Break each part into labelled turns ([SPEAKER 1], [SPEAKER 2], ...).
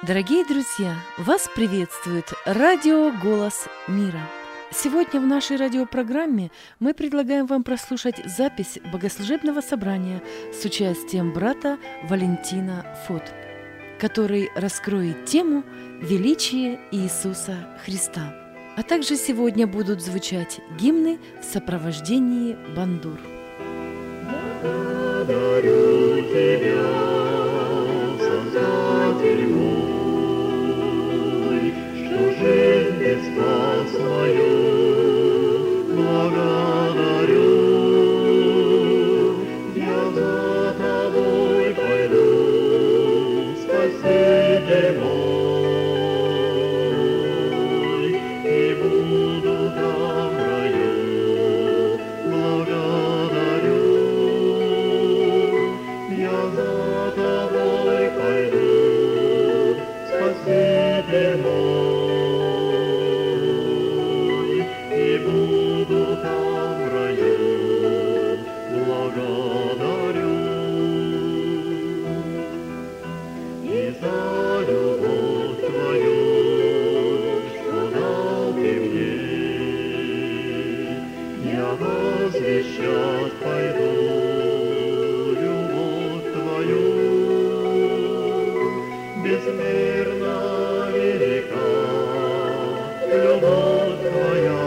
[SPEAKER 1] Дорогие друзья, вас приветствует радио «Голос мира». Сегодня в нашей радиопрограмме мы предлагаем вам прослушать запись богослужебного собрания с участием брата Валентина Фот, который раскроет тему «Величие Иисуса Христа». А также сегодня будут звучать гимны в сопровождении бандур.
[SPEAKER 2] Благодарю Тебя, Создатель мой, что жизнь Ты спас мою. Благодарю, я за Тобой пойду, Спаситель мой, и буду там в раю. Благодарю, я за Тобой пойду, Спаситель мой, и буду там в раю. Благодарю и за любовь Твою, что дал Ты мне. Я возвещать пойду любовь Твою, безмерно велика любовь Твоя.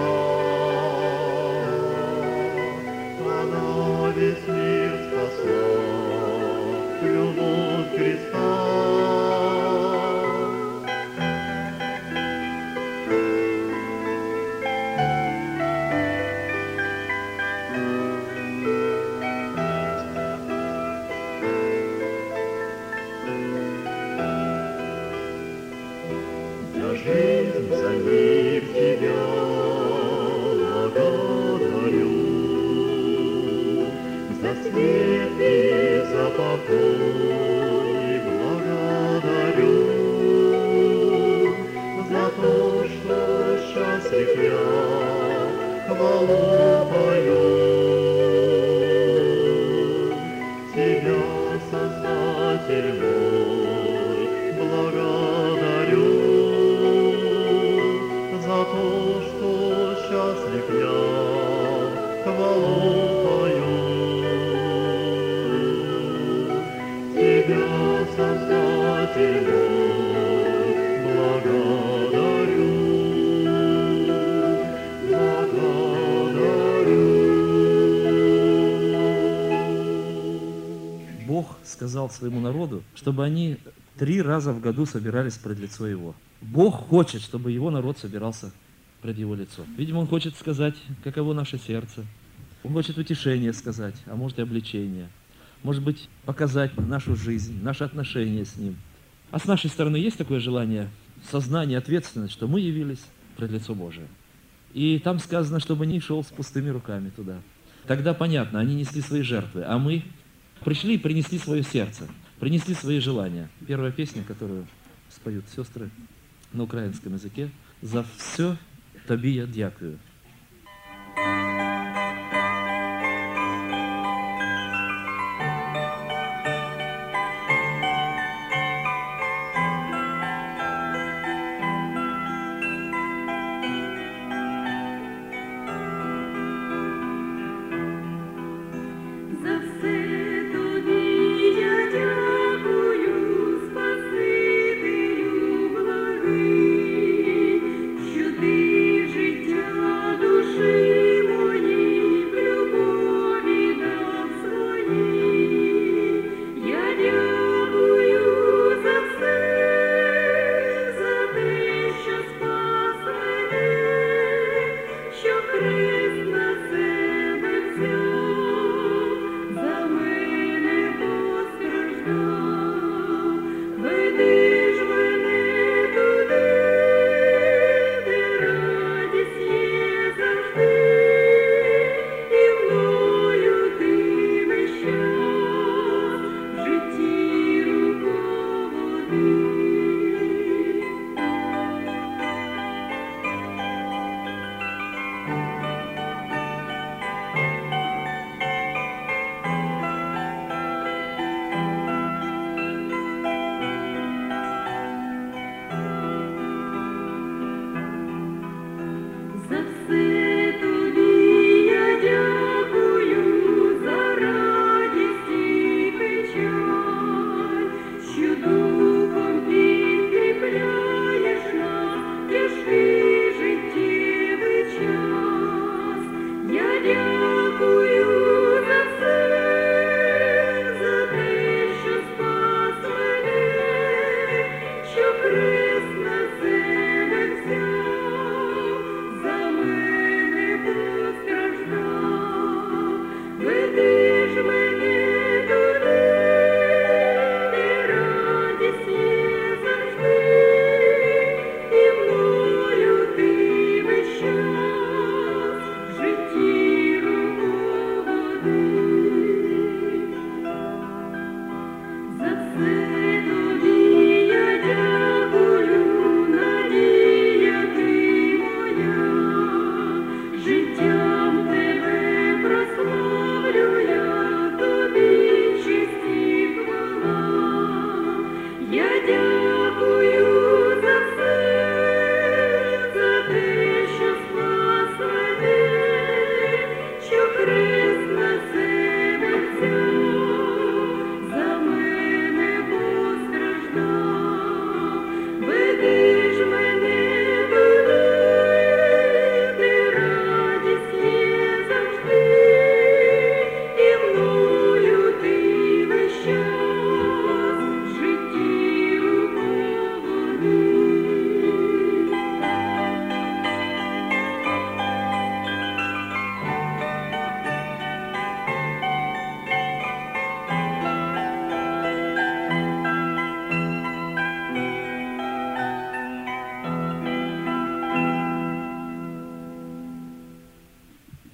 [SPEAKER 2] Она весь мир спасла, любовь Христа. За жизнь, за мир Тебя благодарю, за свет и за покой благодарю, за то, что счастлив я, хвалу пою. Тебя, Создатель мой, благодарю за то, что счастлив я, хвалу пою. Тебя, Создатель мой, благодарю, благодарю.
[SPEAKER 3] Бог сказал своему народу, чтобы они 3 раза в году собирались пред лицо Его. Бог хочет, чтобы Его народ собирался пред Его лицо. Видимо, Он хочет сказать, каково наше сердце. Он хочет утешение сказать, а может и обличение. Может быть, показать нашу жизнь, наши отношения с Ним. А с нашей стороны есть такое желание, сознание, ответственность, что мы явились пред лицо Божие. И там сказано, чтобы не шел с пустыми руками туда. Тогда понятно, они несли свои жертвы, а мы пришли и принесли свое сердце, принесли свои желания. Первая песня, которую споют сестры на украинском языке, «За все Тобі я дякую».
[SPEAKER 4] За все тобі я дякую, Спасителю благий, що ти життя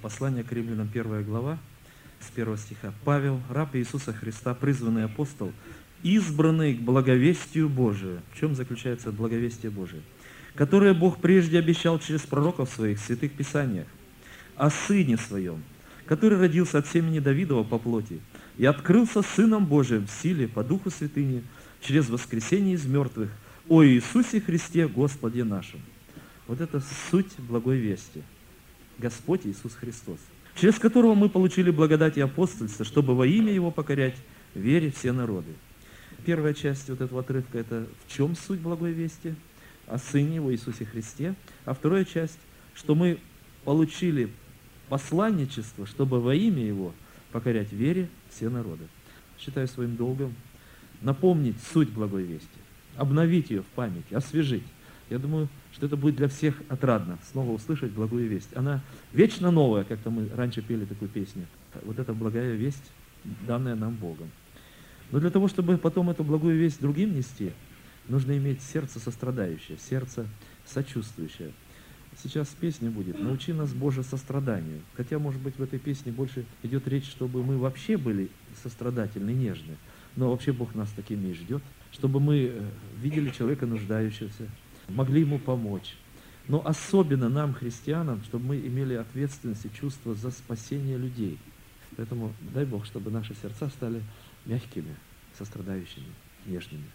[SPEAKER 3] Послание к римлянам, 1 глава, с 1 стиха. «Павел, раб Иисуса Христа, призванный апостол, избранный к благовестию Божию». В чем заключается благовестие Божие? «Которое Бог прежде обещал через пророков своих в святых писаниях, о Сыне Своем, который родился от семени Давидова по плоти и открылся Сыном Божиим в силе по Духу Святыни через воскресение из мертвых, о Иисусе Христе, Господе нашим». Вот это суть благой вести. Господь Иисус Христос, через которого мы получили благодать и апостольство, чтобы во имя Его покорять вере все народы. Первая часть вот этого отрывка – это в чем суть благой вести? О Сыне Его Иисусе Христе. А вторая часть, что мы получили посланничество, чтобы во имя Его покорять вере все народы. Считаю своим долгом напомнить суть благой вести, обновить ее в памяти, освежить. Я думаю, что это будет для всех отрадно, снова услышать благую весть. Она вечно новая, как-то мы раньше пели такую песню. Вот эта благая весть, данная нам Богом. Но для того, чтобы потом эту благую весть другим нести, нужно иметь сердце сострадающее, сердце сочувствующее. Сейчас песня будет «Научи нас, Боже, состраданию». Хотя, может быть, в этой песне больше идет речь, чтобы мы вообще были сострадательны, нежны. Но вообще Бог нас такими и ждет, чтобы мы видели человека нуждающегося, могли ему помочь. Но особенно нам, христианам, чтобы мы имели ответственность и чувство за спасение людей. Поэтому дай Бог, чтобы наши сердца стали мягкими, сострадающими, нежными.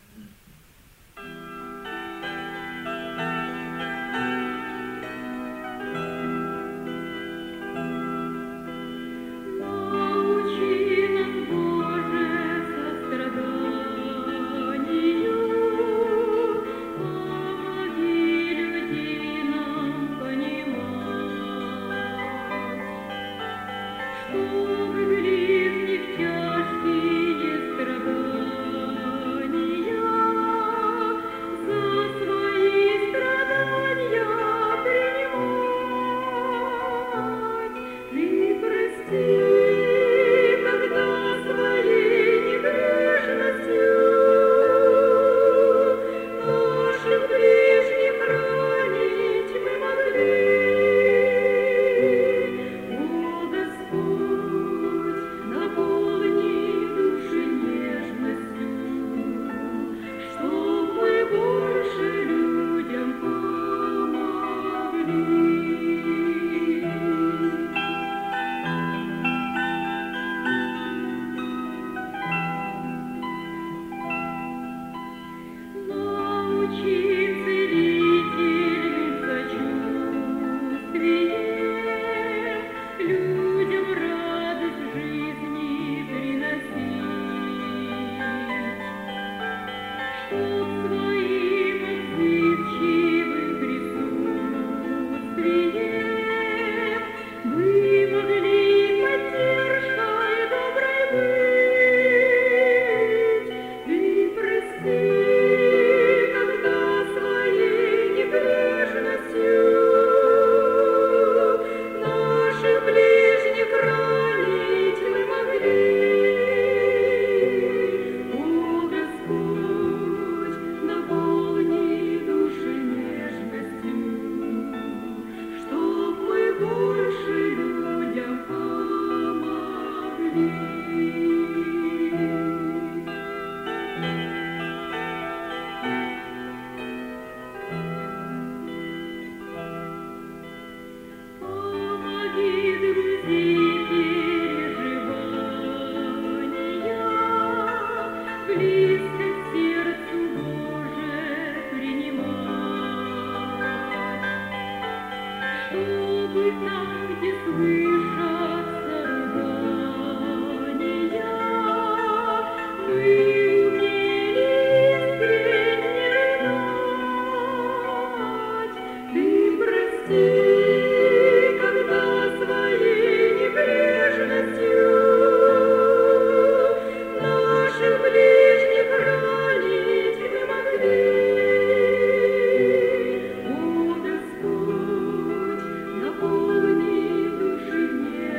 [SPEAKER 4] Наполни души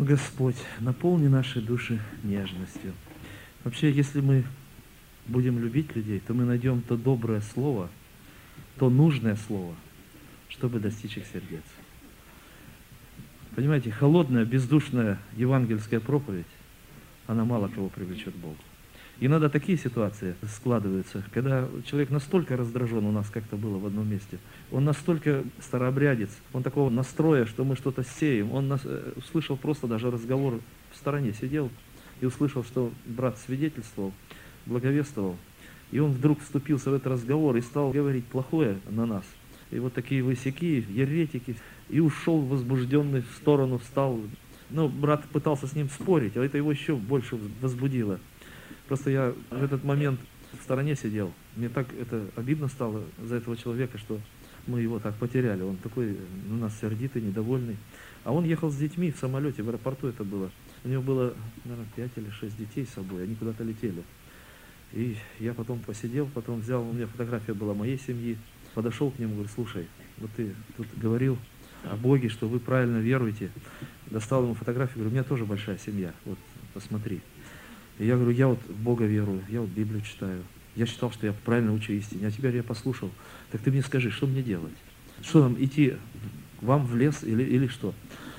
[SPEAKER 3] Господь, наполни наши души нежностью. Вообще, если мы будем любить людей, то мы найдем то доброе слово, то нужное слово, чтобы достичь их сердец. Понимаете, холодная, бездушная евангельская проповедь, она мало кого привлечет к Богу. Иногда такие ситуации складываются, когда человек настолько раздражен, у нас как-то было в одном месте, он настолько старообрядец, он такого настроя, что мы что-то сеем, он услышал просто даже разговор, в стороне сидел и услышал, что брат свидетельствовал, благовествовал, и он вдруг вступился в этот разговор и стал говорить плохое на нас. И вот такие высяки, еретики, и ушел возбужденный в сторону, встал. Но брат пытался с ним спорить, а это его еще больше возбудило. Просто я в этот момент в стороне сидел. Мне так это обидно стало за этого человека, что мы его так потеряли. Он такой на нас сердитый, недовольный. А он ехал с детьми в самолете, в аэропорту это было. У него было, наверное, 5 или 6 детей с собой, они куда-то летели. И я потом посидел, потом взял, у меня фотография была моей семьи, подошел к нему, говорю, слушай, вот ты тут говорил о Боге, что вы правильно веруете. Достал ему фотографию, говорю, у меня тоже большая семья, вот посмотри. И я говорю, я вот в Бога верую, я вот Библию читаю. Я считал, что я правильно учу истине, а теперь я послушал. Так ты мне скажи, что мне делать? Что нам, идти к вам в лес или что?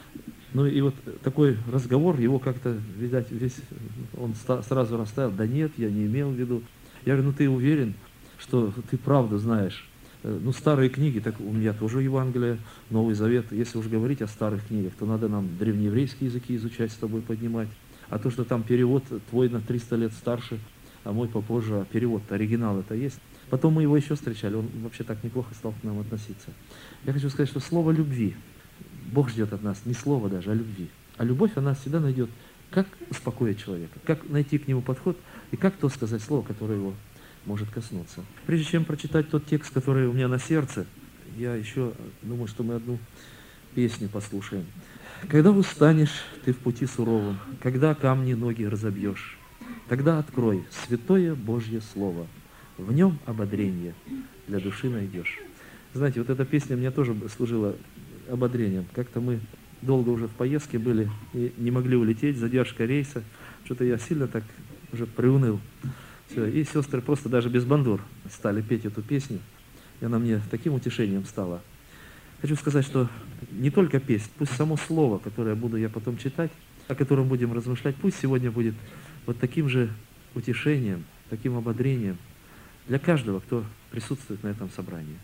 [SPEAKER 3] Ну и вот такой разговор, его как-то, видать, весь, он сразу расставил, да нет, я не имел в виду. Я говорю, ну ты уверен, что ты правду знаешь? Ну старые книги, так у меня тоже Евангелие, Новый Завет. Если уж говорить о старых книгах, то надо нам древнееврейские языки изучать, с тобой поднимать. А то, что там перевод твой на 300 лет старше, а мой попозже, а перевод, оригинал это есть. Потом мы его еще встречали, он вообще так неплохо стал к нам относиться. Я хочу сказать, что слово любви, Бог ждет от нас не слова даже, а любви. А любовь, она всегда найдет, как успокоить человека, как найти к нему подход и как то сказать слово, которое его может коснуться. Прежде чем прочитать тот текст, который у меня на сердце, я еще думаю, что мы одну песню послушаем. «Когда устанешь ты в пути суровом, когда камни ноги разобьешь, тогда открой святое Божье Слово, в нем ободрение для души найдешь». Знаете, вот эта песня мне тоже служила ободрением. Как-то мы долго уже в поездке были и не могли улететь, задержка рейса. Что-то я сильно так уже приуныл. Все. И сестры просто даже без бандур стали петь эту песню. И она мне таким утешением стала. Хочу сказать, что не только песнь, пусть само слово, которое буду я потом читать, о котором будем размышлять, пусть сегодня будет вот таким же утешением, таким ободрением для каждого, кто присутствует на этом собрании.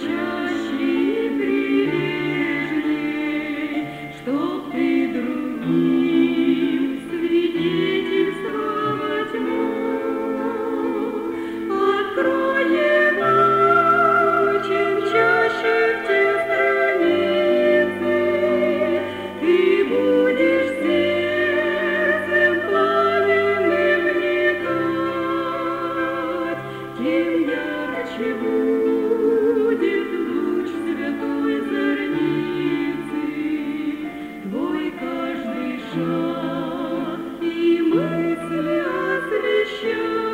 [SPEAKER 4] Что ты, друг душа и мысли освещать.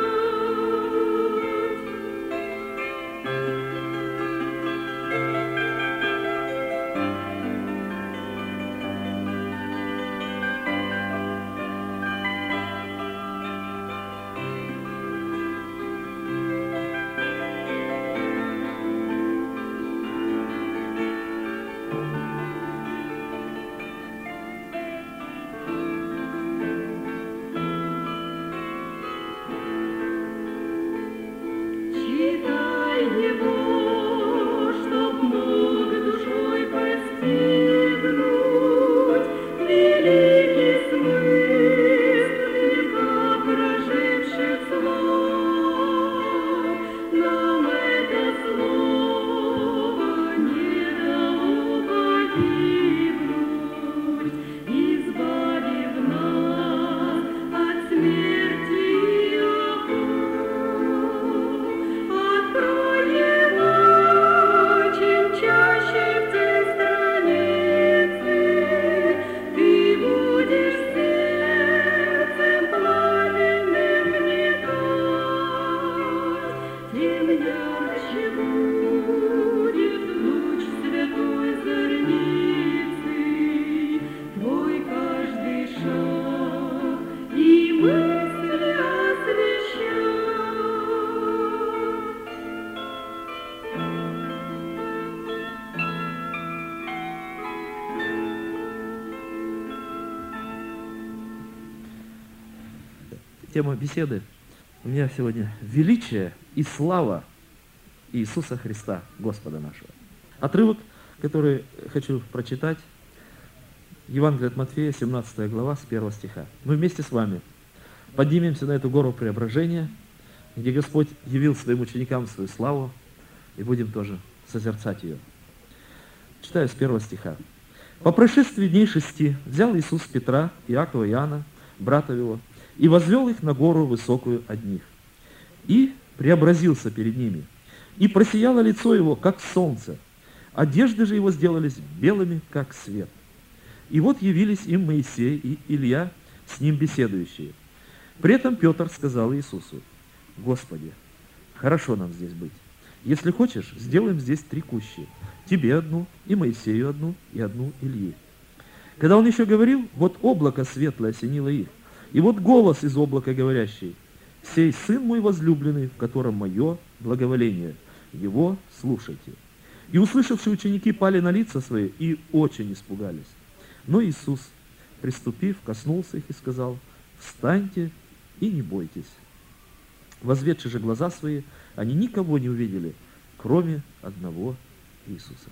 [SPEAKER 4] Читай его, чтоб мог душой постигнуть великий смысл века проживших слов. Нам это слово не дало погибнуть, избавив нас от смерти и оков. Открой его чем чаще в те страницы, ты будешь сердцем пламенным вникать, тем ярче будет луч святой зорницы, твой каждый шаг и мысли освещать.
[SPEAKER 3] Тема беседы у меня сегодня «Величие и слава Иисуса Христа, Господа нашего». Отрывок, который хочу прочитать, Евангелие от Матфея, 17 глава, с 1 стиха. Мы вместе с вами поднимемся на эту гору преображения, где Господь явил своим ученикам свою славу, и будем тоже созерцать ее. Читаю с 1 стиха. «По прошествии дней 6 взял Иисус Петра, Иакова и Иоанна, братов его, и возвел их на гору высокую от них, и преобразился перед ними, и просияло лицо его, как солнце, одежды же его сделались белыми, как свет. И вот явились им Моисей и Илья, с ним беседующие. При этом Петр сказал Иисусу: Господи, хорошо нам здесь быть. Если хочешь, сделаем здесь 3 кущи, тебе одну, и Моисею одну, и одну Ильи. Когда он еще говорил, вот облако светлое осенило их, и вот голос из облака говорящий: «Сей Сын мой возлюбленный, в котором мое благоволение, его слушайте». И услышавшие ученики пали на лица свои и очень испугались. Но Иисус, приступив, коснулся их и сказал: «Встаньте и не бойтесь». Возведши же глаза свои, они никого не увидели, кроме одного Иисуса.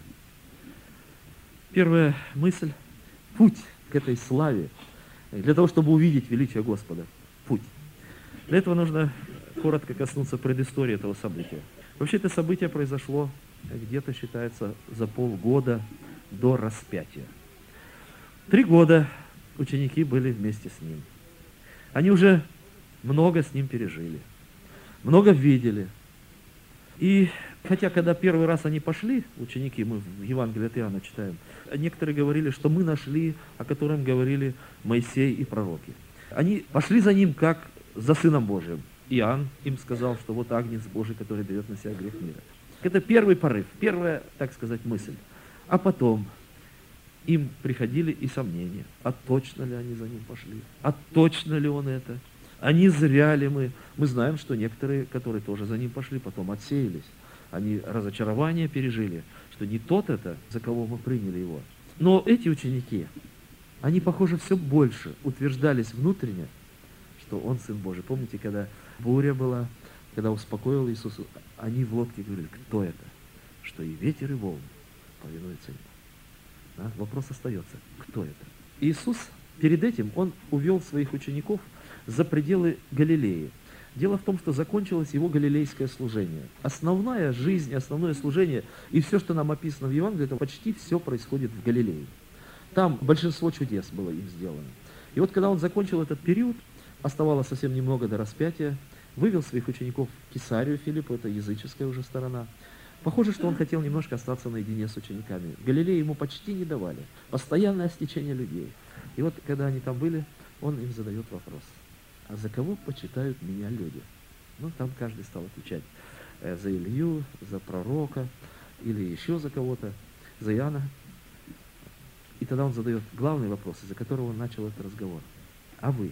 [SPEAKER 3] Первая мысль – путь к этой славе. Для того, чтобы увидеть величие Господа. Путь. Для этого нужно коротко коснуться предыстории этого события. Вообще это событие произошло где-то, считается, за полгода до распятия. 3 года ученики были вместе с ним. Они уже много с ним пережили, много видели. И хотя, когда первый раз они пошли, ученики, мы в Евангелии от Иоанна читаем, некоторые говорили, что мы нашли, о котором говорили Моисей и пророки. Они пошли за ним, как за Сыном Божиим. Иоанн им сказал, что вот Агнец Божий, который берет на себя грех мира. Это первый порыв, первая, так сказать, мысль. А потом им приходили и сомнения. А точно ли они за ним пошли? А точно ли он это? А не зря ли мы? Мы знаем, что некоторые, которые тоже за ним пошли, потом отсеялись. Они разочарование пережили, что не тот это, за кого мы приняли его. Но эти ученики, они, похоже, все больше утверждались внутренне, что он Сын Божий. Помните, когда буря была, когда успокоил Иисус, они в лодке говорили: кто это? Что и ветер, и волны повинуются ему. Да? Вопрос остается: кто это? Иисус перед этим, он увел своих учеников за пределы Галилеи. Дело в том, что закончилось его галилейское служение. Основная жизнь, основное служение и все, что нам описано в Евангелии, это почти все происходит в Галилее. Там большинство чудес было им сделано. И вот когда он закончил этот период, оставалось совсем немного до распятия, вывел своих учеников в Кесарию Филиппу, это языческая уже сторона. Похоже, что он хотел немножко остаться наедине с учениками. В Галилее ему почти не давали. Постоянное стечение людей. И вот, когда они там были, он им задает вопрос. А за кого почитают меня люди? Ну, там каждый стал отвечать. За Илью, за пророка, или еще за кого-то, за Иоанна. И тогда он задает главный вопрос, из-за которого он начал этот разговор. А вы?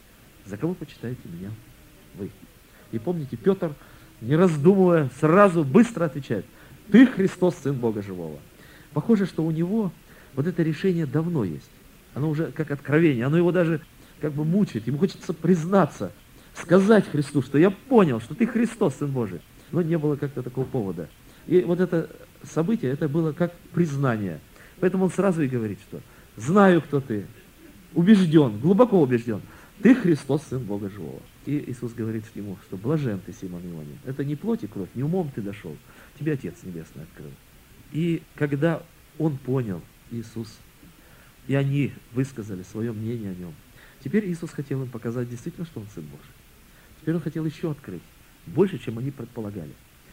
[SPEAKER 3] За кого почитаете меня? Вы. И помните, Петр, не раздумывая, сразу быстро отвечает. Ты Христос, Сын Бога Живого. Похоже, что у него вот это решение давно есть. Оно уже как откровение, оно его даже как бы мучает. Ему хочется признаться, сказать Христу, что я понял, что ты Христос, Сын Божий. Но не было как-то такого повода. И вот это событие, это было как признание. Поэтому он сразу и говорит, что знаю, кто ты, убежден, глубоко убежден. Ты Христос, Сын Бога Живого. И Иисус говорит ему, что блажен ты, Симон Ионин. Это не плоть и кровь, не умом ты дошел. Тебе Отец Небесный открыл. И когда он понял, Иисус, и они высказали свое мнение о нем, теперь Иисус хотел им показать действительно, что он Сын Божий. Теперь он хотел еще открыть, больше, чем они предполагали.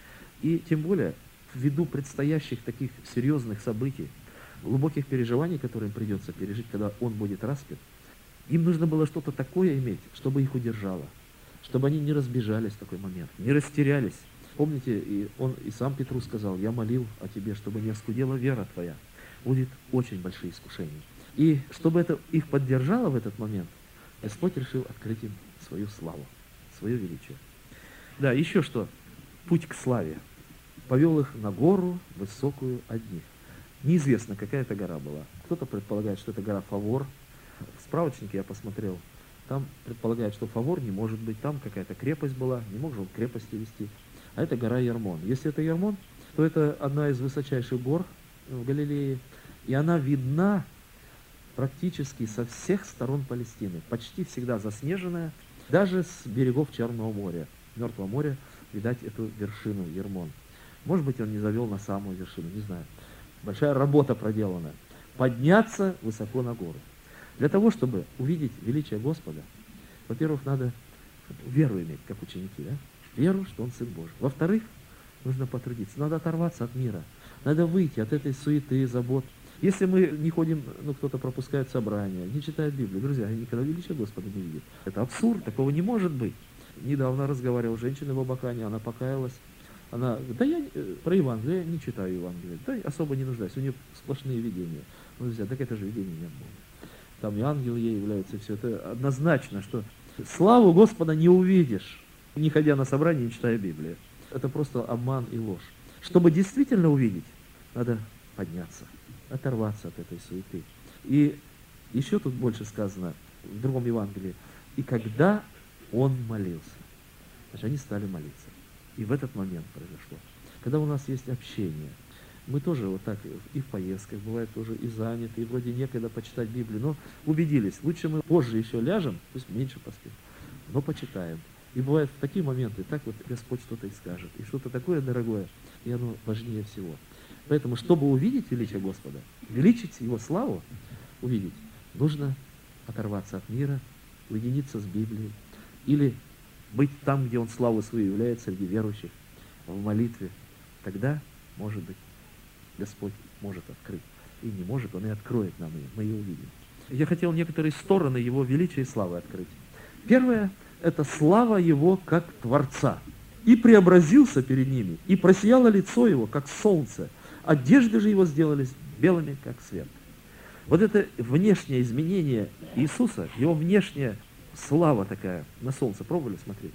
[SPEAKER 3] И тем более, ввиду предстоящих таких серьезных событий, глубоких переживаний, которые им придется пережить, когда он будет распят, им нужно было что-то такое иметь, чтобы их удержало, чтобы они не разбежались в такой момент, не растерялись. Помните, и он и сам Петру сказал, я молил о тебе, чтобы не оскудела вера твоя. Будет очень большие искушения. И чтобы это их поддержало в этот момент, Господь решил открыть им свою славу, свое величие. Да, еще что, путь к славе. Повел их на гору высокую одних. Неизвестно, какая это гора была. Кто-то предполагает, что это гора Фавор. В справочнике я посмотрел. Там предполагают, что Фавор не может быть. Там какая-то крепость была. Не мог же он крепости вести. А это гора Ермон. Если это Ермон, то это одна из высочайших гор в Галилее. И она видна практически со всех сторон Палестины. Почти всегда заснеженная. Даже с берегов Черного моря. Мертвого моря видать эту вершину Ермон. Может быть, он не завел на самую вершину, не знаю. Большая работа проделана. Подняться высоко на гору. Для того, чтобы увидеть величие Господа, во-первых, надо веру иметь, как ученики, да? Веру, что Он Сын Божий. Во-вторых, нужно потрудиться. Надо оторваться от мира. Надо выйти от этой суеты, забот. Если мы не ходим, кто-то пропускает собрания, не читает Библию, друзья, никогда величия Господа не видит. Это абсурд, такого не может быть. Недавно разговаривал с женщиной в Абакане, она покаялась. Она говорит, да я про Евангелие я не читаю Евангелие, да особо не нуждаюсь, у нее сплошные видения. Ну, друзья, так это же видение не было. Там и ангелы ей являются, все это однозначно, что славу Господа не увидишь, не ходя на собрание, не читая Библию. Это просто обман и ложь. Чтобы действительно увидеть, надо подняться, оторваться от этой суеты. И еще тут больше сказано в другом Евангелии, и когда он молился, значит, они стали молиться. И в этот момент произошло. Когда у нас есть общение, мы тоже вот так и в поездках, бывает тоже и заняты, и вроде некогда почитать Библию, но убедились, лучше мы позже еще ляжем, пусть меньше поспим, но почитаем. И бывает в такие моменты, так вот Господь что-то и скажет, и что-то такое дорогое, и оно важнее всего. Поэтому, чтобы увидеть величие Господа, величить Его славу, увидеть, нужно оторваться от мира, уединиться с Библией, или быть там, где Он славу свою являет, среди верующих, в молитве. Тогда, может быть, Господь может открыть. И не может, Он и откроет нам ее, мы ее увидим. Я хотел некоторые стороны Его величия и славы открыть. Первое – это слава Его как Творца. «И преобразился перед ними, и просияло лицо Его, как солнце, одежды же Его сделались белыми, как свет». Вот это внешнее изменение Иисуса, Его внешняя слава такая на солнце. Пробовали смотреть?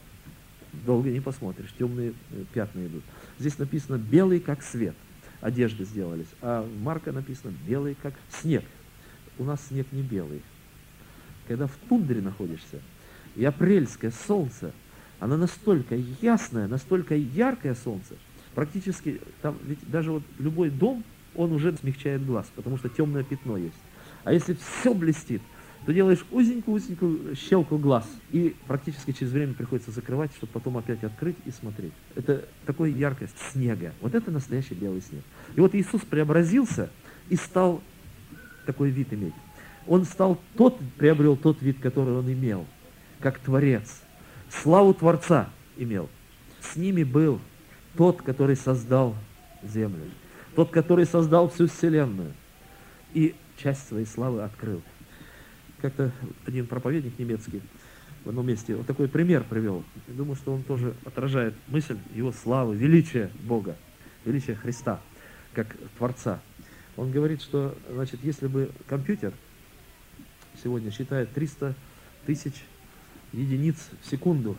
[SPEAKER 3] Долго не посмотришь, темные пятна идут. Здесь написано «белый, как свет». Одежды сделались. А в Марка написано «белый, как снег». У нас снег не белый. Когда в тундре находишься, и апрельское солнце, оно настолько ясное, настолько яркое солнце, практически там, ведь даже вот любой дом, он уже смягчает глаз, потому что темное пятно есть. А если все блестит, то делаешь узенькую-узенькую щелку глаз, и практически через время приходится закрывать, чтобы потом опять открыть и смотреть. Это такой яркость снега. Вот это настоящий белый снег. И вот Иисус преобразился и стал такой вид иметь. Он приобрел тот вид, который Он имел, как Творец. Славу Творца имел. С ними был тот, который создал землю, тот, который создал всю вселенную, и часть своей славы открыл. Как-то один проповедник немецкий в одном месте вот такой пример привел. Я думаю, что он тоже отражает мысль его славы, величия Бога, величия Христа, как Творца. Он говорит, что, значит, если бы компьютер сегодня считает 300 тысяч единиц в секунду,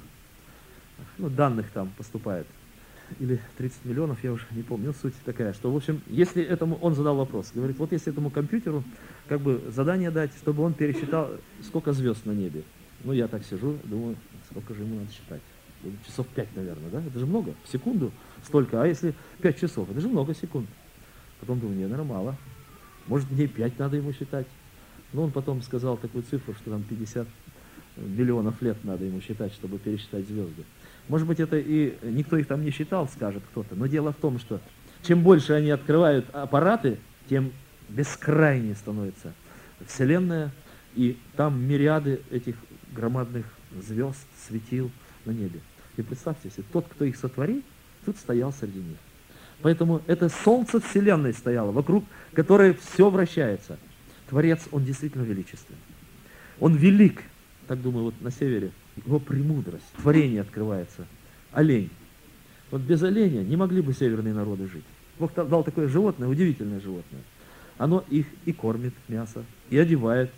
[SPEAKER 3] ну, данных там поступает, или 30 миллионов, я уже не помню, но суть такая, что, в общем, если этому, он задал вопрос, говорит, вот если этому компьютеру как бы задание дать, чтобы он пересчитал, сколько звезд на небе. Ну, я так сижу, думаю, сколько же ему надо считать? Часов 5, наверное, да? Это же много, в секунду столько, а если 5 часов, это же много секунд. Потом думаю, не, наверное, мало. Может, дней 5 надо ему считать. Но он потом сказал такую цифру, что там 50 миллионов лет надо ему считать, чтобы пересчитать звезды. Может быть, это и никто их там не считал, скажет кто-то. Но дело в том, что чем больше они открывают аппараты, тем бескрайнее становится Вселенная. И там мириады этих громадных звезд, светил на небе. И представьте себе, тот, кто их сотворил, тут стоял среди них. Поэтому это солнце Вселенной стояло, вокруг которой все вращается. Творец, он действительно величественный. Он велик. Так думаю, вот на севере его премудрость. Творение открывается. Олень. Вот без оленя не могли бы северные народы жить. Бог дал такое животное, удивительное животное. Оно их и кормит мясо, и одевает,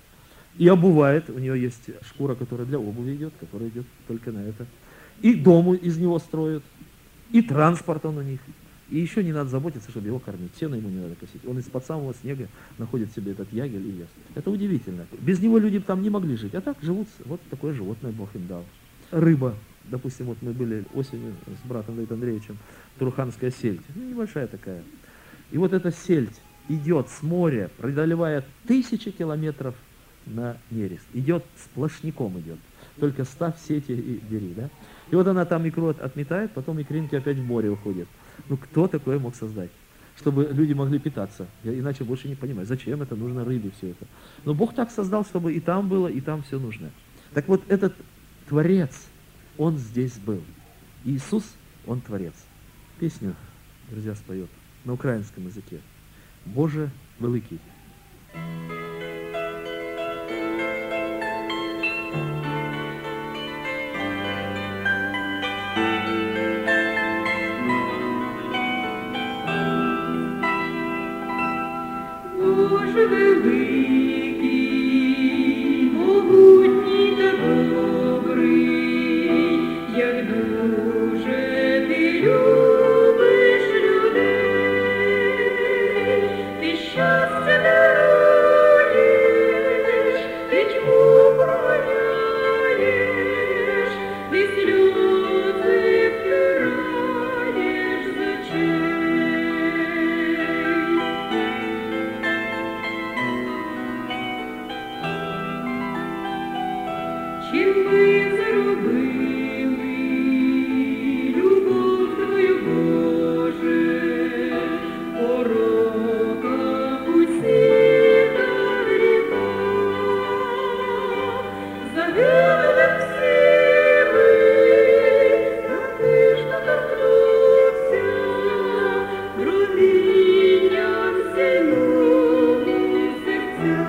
[SPEAKER 3] и обувает. У нее есть шкура, которая для обуви идет, которая идет только на это. И дом из него строят, и транспорт он у них. И еще не надо заботиться, чтобы его кормить. Сено ему не надо косить. Он из-под самого снега находит себе этот ягель и ест. Это удивительно. Без него люди там не могли жить. А так живут, вот такое животное Бог им дал. Рыба. Допустим, вот мы были осенью с братом Давидом Андреевичем, Туруханская сельдь. Ну, небольшая такая. И вот эта сельдь идет с моря, преодолевая 1000 километров на нерест. Идет сплошняком идет. Только ставь сети и бери, да? И вот она там икру отметает, потом икринки опять в море уходят. Ну, кто такое мог создать? Чтобы люди могли питаться. Я иначе больше не понимаю, зачем это нужно рыбе все это. Но Бог так создал, чтобы и там было, и там все нужно. Так вот, этот Творец, он здесь был. Иисус, он Творец. Песню, друзья, споет на украинском языке. Боже великий.
[SPEAKER 4] Боже великий, могутній та добрий, як дуже ти любиш людей, ти щастя даруєш, ти тьму проганяєш, ти сльози втираєш з очей. Чим ми заробили любов твою, Боже, пороках усіх та гріхах, загинули всі ми, та ти ж доторкнувся промінням сильного серця.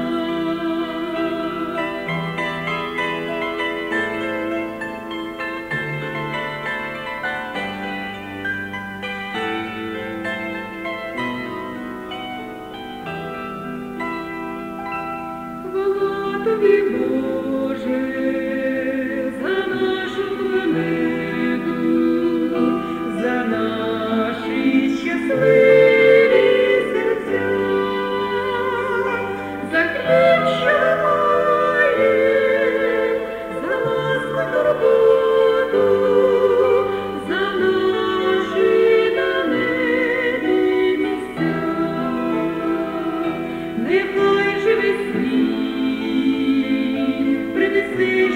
[SPEAKER 4] Хвала тобі, Боже, за нашу планету, за наші щасливі серця, за хліб, що маєм, за ласку турботу, за наші на небі місця. Нехай живе світ, принеси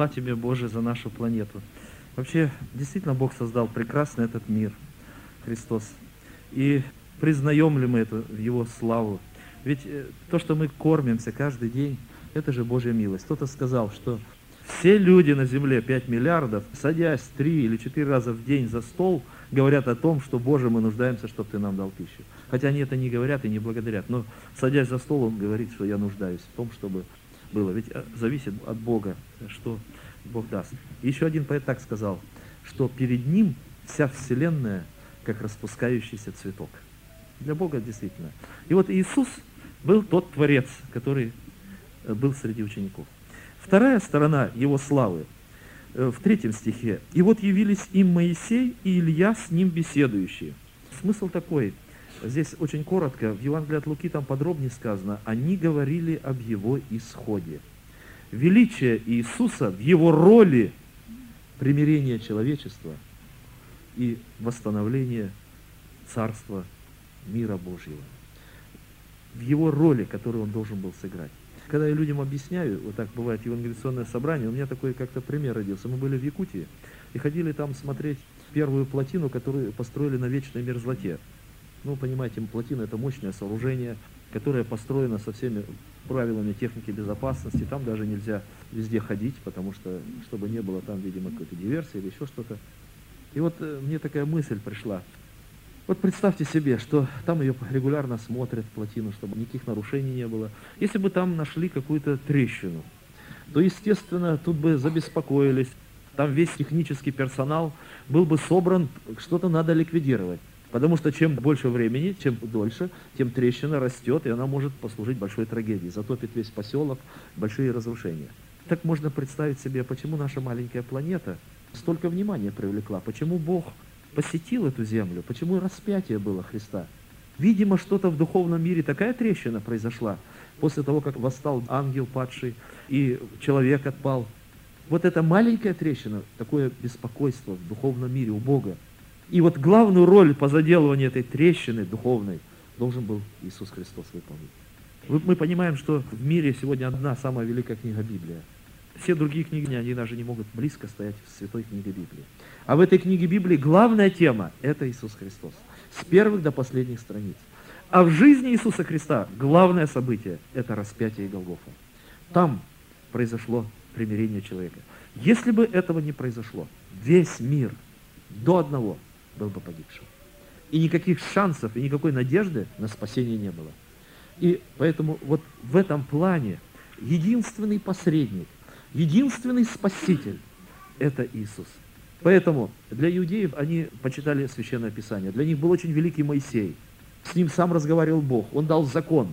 [SPEAKER 3] Тебе, Боже, за нашу планету. Вообще, действительно, Бог создал прекрасный этот мир, Христос. И признаем ли мы это в Его славу? Ведь то, что мы кормимся каждый день, это же Божья милость. Кто-то сказал, что все люди на земле, 5 миллиардов, садясь 3 или 4 раза в день за стол, говорят о том, что, Боже, мы нуждаемся, чтобы Ты нам дал пищу. Хотя они это не говорят и не благодарят. Но, садясь за стол, он говорит, что я нуждаюсь в том, чтобы было. Ведь зависит от Бога, что Бог даст. И еще один поэт так сказал, что перед Ним вся вселенная, как распускающийся цветок. Для Бога действительно. И вот Иисус был тот Творец, который был среди учеников. Вторая сторона Его славы в 3 стихе. «И вот явились им Моисей и Илья с ним беседующие». Смысл такой, здесь очень коротко, в Евангелии от Луки там подробнее сказано, они говорили об Его исходе. Величие Иисуса в Его роли примирения человечества и восстановления Царства мира Божьего. В Его роли, которую Он должен был сыграть. Когда я людям объясняю, вот так бывает евангелизационное собрание, у меня такой как-то пример родился. Мы были в Якутии и ходили там смотреть первую плотину, которую построили на вечной мерзлоте. Ну, понимаете, плотина — это мощное сооружение, которое построено со всеми правилами техники безопасности. Там даже нельзя везде ходить, потому что, чтобы не было там, видимо, какой-то диверсии или еще что-то. И вот мне такая мысль пришла. Вот представьте себе, что там ее регулярно смотрят, плотину, чтобы никаких нарушений не было. Если бы там нашли какую-то трещину, то, естественно, тут бы забеспокоились. Там весь технический персонал был бы собран, что-то надо ликвидировать. Потому что чем больше времени, чем дольше, тем трещина растет, и она может послужить большой трагедией. Затопит весь поселок, большие разрушения. Так можно представить себе, почему наша маленькая планета столько внимания привлекла, почему Бог посетил эту землю, почему распятие было Христа. Видимо, что-то в духовном мире, такая трещина произошла после того, как восстал ангел падший и человек отпал. Вот эта маленькая трещина, такое беспокойство в духовном мире у Бога. И вот главную роль по заделыванию этой трещины духовной должен был Иисус Христос выполнить. Мы понимаем, что в мире сегодня одна самая великая книга Библия. Все другие книги, они даже не могут близко стоять в святой книге Библии. А в этой книге Библии главная тема – это Иисус Христос. С первых до последних страниц. А в жизни Иисуса Христа главное событие – это распятие и Голгофа. Там произошло примирение человека. Если бы этого не произошло, весь мир до одного был бы погибшим. И никаких шансов, и никакой надежды на спасение не было. И поэтому вот в этом плане единственный посредник, единственный спаситель – это Иисус. Поэтому для иудеев они почитали Священное Писание. Для них был очень великий Моисей. С ним сам разговаривал Бог. Он дал закон.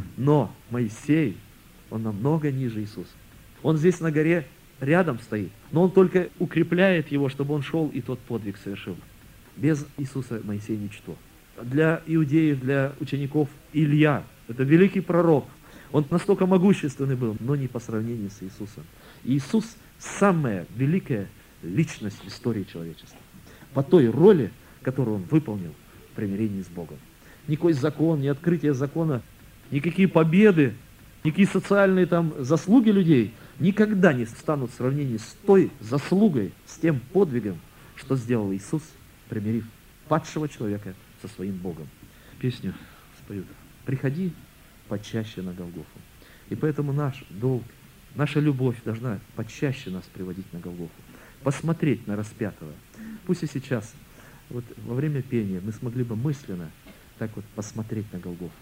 [SPEAKER 3] Но Моисей, он намного ниже Иисуса. Он здесь на горе рядом стоит. Но он только укрепляет его, чтобы он шел и тот подвиг совершил. Без Иисуса Моисей ничто. Для иудеев, для учеников Илья, это великий пророк. Он настолько могущественный был, но не по сравнению с Иисусом. Иисус – самая великая личность в истории человечества. По той роли, которую он выполнил в примирении с Богом. Никакой закон, ни открытие закона, никакие победы, никакие социальные там заслуги людей никогда не станут в сравнении с той заслугой, с тем подвигом, что сделал Иисус, примирив падшего человека со своим Богом. Песню споют. «Приходи почаще на Голгофу». И поэтому наш долг, наша любовь должна почаще нас приводить на Голгофу. Посмотреть на распятого. Пусть и сейчас, вот во время пения, мы смогли бы мысленно так вот посмотреть на Голгофу.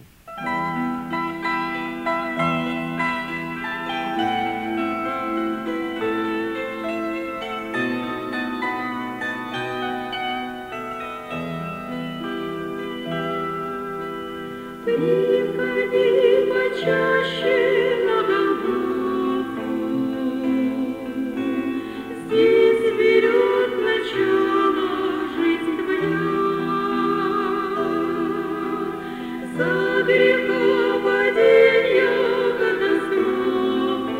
[SPEAKER 4] Приходи почаще на Голгофу, здесь берет начало жизнь твоя. За грехопаденья катастрофу,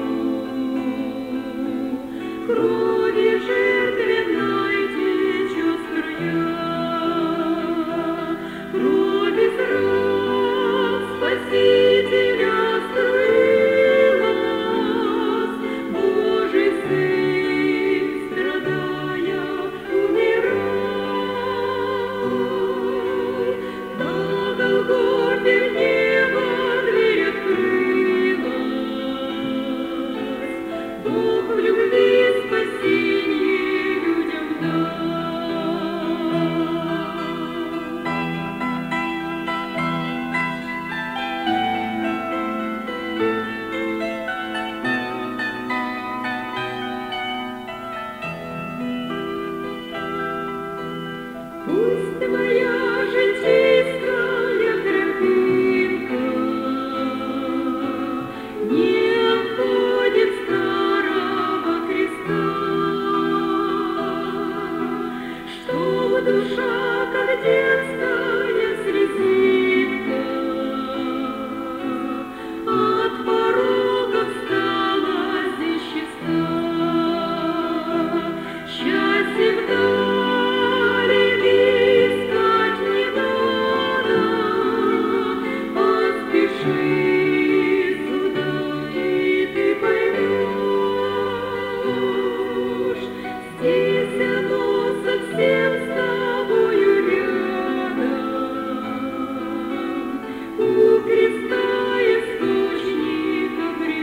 [SPEAKER 4] крови жертвенной течет струя, кровь из ран Пусть твоя житейская тропинка не обходит старого креста, чтоб душа, как детская слезинка, от порога встала здесь чиста. Счастье вдали искать не надо, поспеши сюда, и ты поймешь, здесь оно совсем с тобою рядом, у креста источник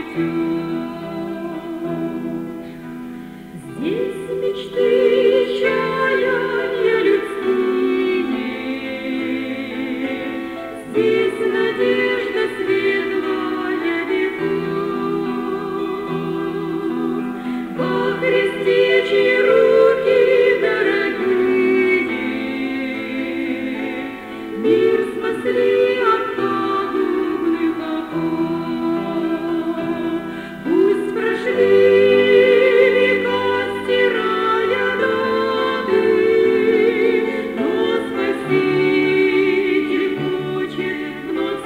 [SPEAKER 4] обретешь. Здесь мечты и чаяния людские, здесь надежда светлая веков. Во Христе, чьи руки дорогие, мир спасли от пагубных оков. Пусть прошли века, стирая даты, но Спаситель хочет вновь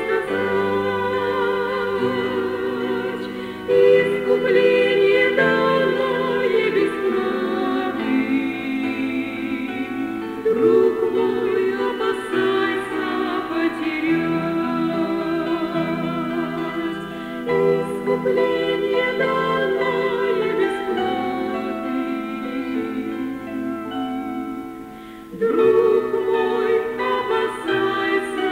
[SPEAKER 4] сказать: искупление данное без платы. Друг мой, опасайся потерять искупление данное без платы. Друг мой, опасайся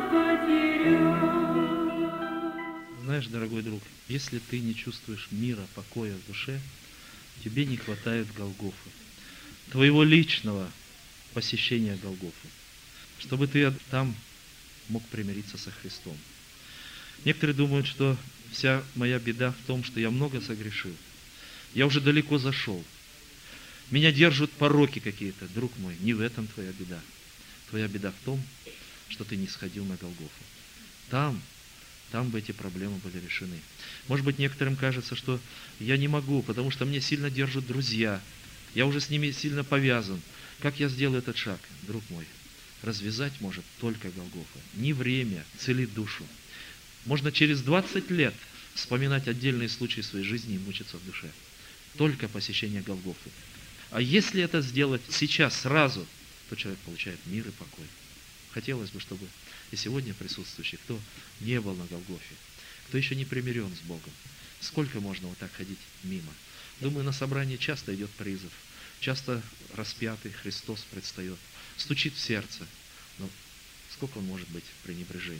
[SPEAKER 4] потерять.
[SPEAKER 3] Знаешь, дорогой друг, если ты не чувствуешь мира, покоя в душе, тебе не хватает Голгофы, твоего личного посещения Голгофы, чтобы ты там мог примириться со Христом. Некоторые думают, что вся моя беда в том, что я много согрешил, я уже далеко зашел, меня держат пороки какие-то. Друг мой, не в этом твоя беда. Твоя беда в том, что ты не сходил на Голгофу. Там бы эти проблемы были решены. Может быть, некоторым кажется, что я не могу, потому что мне сильно держат друзья, я уже с ними сильно повязан. Как я сделаю этот шаг? Друг мой, развязать может только Голгофа. Не время целит душу. Можно через 20 лет вспоминать отдельные случаи своей жизни и мучиться в душе. Только посещение Голгофы. А если это сделать сейчас, сразу, то человек получает мир и покой. Хотелось бы, чтобы и сегодня присутствующие, кто не был на Голгофе, кто еще не примирен с Богом, сколько можно вот так ходить мимо? Думаю, на собрании часто идет призыв, часто распятый Христос предстает, стучит в сердце, но сколько он может быть в пренебрежении?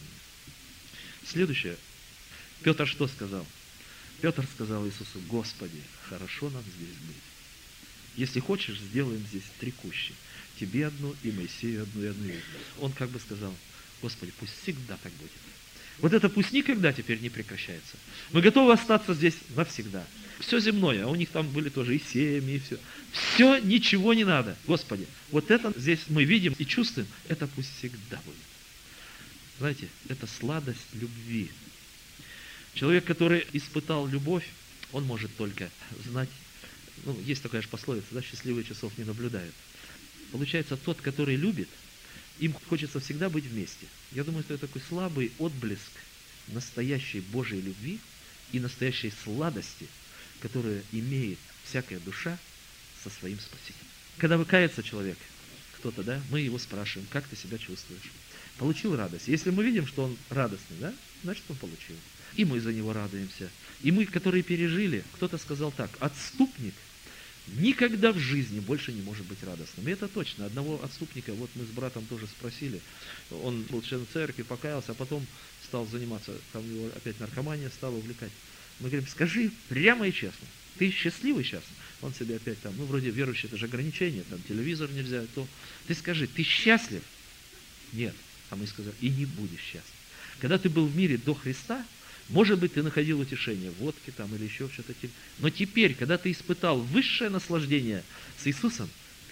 [SPEAKER 3] Следующее. Петр что сказал? Петр сказал Иисусу: Господи, хорошо нам здесь быть. Если хочешь, сделаем здесь 3 кущи. Тебе одну, и Моисею одну, и одну. Он как бы сказал: Господи, пусть всегда так будет. Вот это пусть никогда теперь не прекращается. Мы готовы остаться здесь навсегда. Все земное, а у них там были тоже и семьи, и все. Все, ничего не надо. Господи, вот это здесь мы видим и чувствуем, это пусть всегда будет. Знаете, это сладость любви. Человек, который испытал любовь, он может только знать, есть такая же пословица, да, счастливых часов не наблюдают. Получается, тот, который любит, им хочется всегда быть вместе. Я думаю, что это такой слабый отблеск настоящей Божьей любви и настоящей сладости, которую имеет всякая душа со своим Спасителем. Когда выкается человек, кто-то, да, мы его спрашиваем: как ты себя чувствуешь? Получил радость. Если мы видим, что он радостный, да, значит, он получил. И мы за него радуемся. И мы, которые пережили, кто-то сказал так: отступник никогда в жизни больше не может быть радостным. И это точно. Одного отступника, вот мы с братом тоже спросили, он был членом церкви, покаялся, а потом стал заниматься, там его опять наркомания стала увлекать. Мы говорим: скажи прямо и честно, ты счастливый сейчас? Он себе опять там, вроде верующий, это же ограничение, там телевизор нельзя, то. Ты скажи, ты счастлив? Нет. А мы сказали: и не будешь счастлив. Когда ты был в мире до Христа, может быть, ты находил утешение в водке там или еще что-то. Но теперь, когда ты испытал высшее наслаждение с Иисусом, ты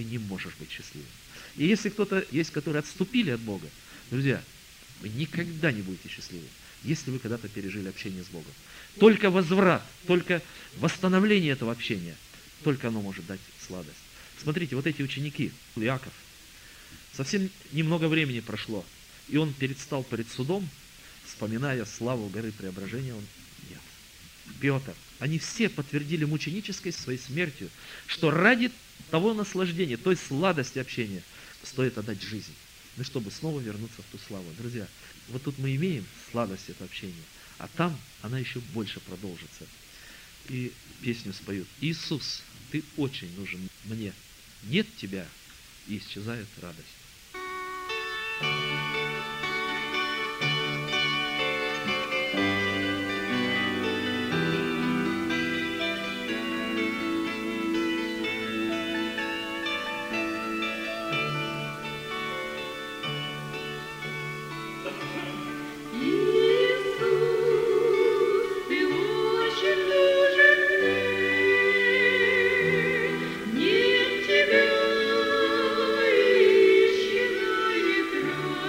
[SPEAKER 3] ты не можешь быть счастливым. И если кто-то есть, которые отступили от Бога, друзья, вы никогда не будете счастливы, если вы когда-то пережили общение с Богом. Только возврат, только восстановление этого общения, только оно может дать сладость. Смотрите, вот эти ученики, Иаков, совсем немного времени прошло, и он предстал перед судом, вспоминая славу горы Преображения, он нет. Петр, они все подтвердили мученической своей смертью, что ради того наслаждения, той сладости общения стоит отдать жизнь, ну, чтобы снова вернуться в ту славу. Друзья, вот тут мы имеем сладость этого общения, а там она еще больше продолжится. И песню споют: «Иисус, ты очень нужен мне, нет тебя, и исчезает радость».
[SPEAKER 4] Нет тебя, исчезает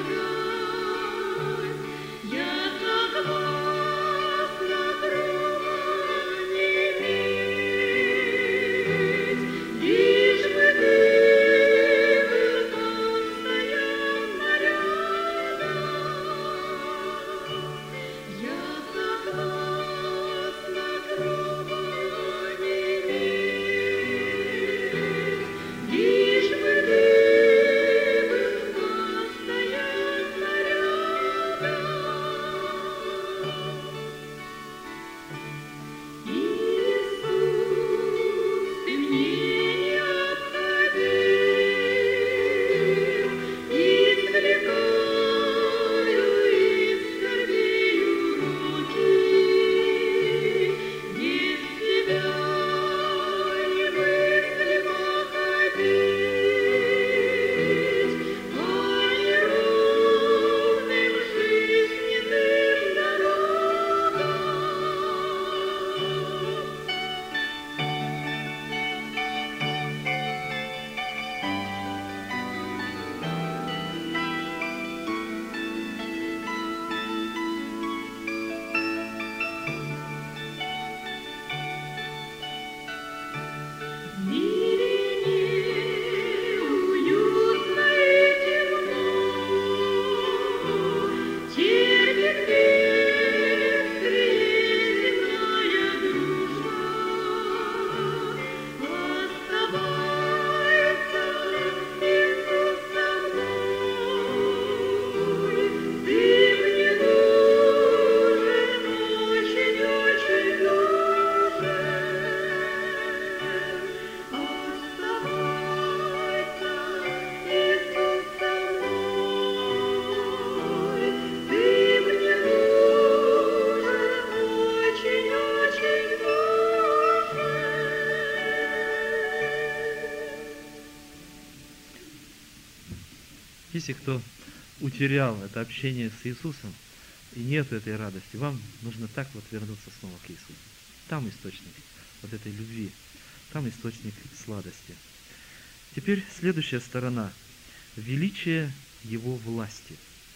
[SPEAKER 3] Если кто утерял это общение с Иисусом, и нет этой радости, вам нужно так вот вернуться снова к Иисусу. Там источник вот этой любви, там источник сладости. Теперь следующая сторона. Величие Его власти.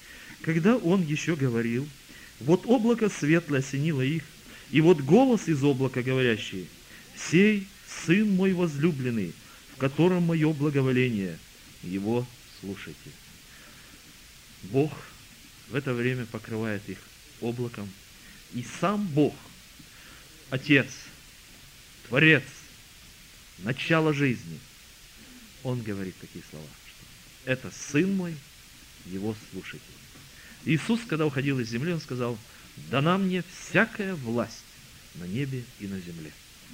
[SPEAKER 3] Когда Он еще говорил, вот облако светлое осенило их, и вот голос из облака говорящий: «Сей Сын мой возлюбленный, в котором мое благоволение, Его слушайте». Бог в это время покрывает их облаком, и сам Бог, Отец, Творец, начало жизни, Он говорит такие слова, что это Сын мой, Его слушайте. Иисус, когда уходил из земли, Он сказал: «Дана мне всякая власть на небе и на земле».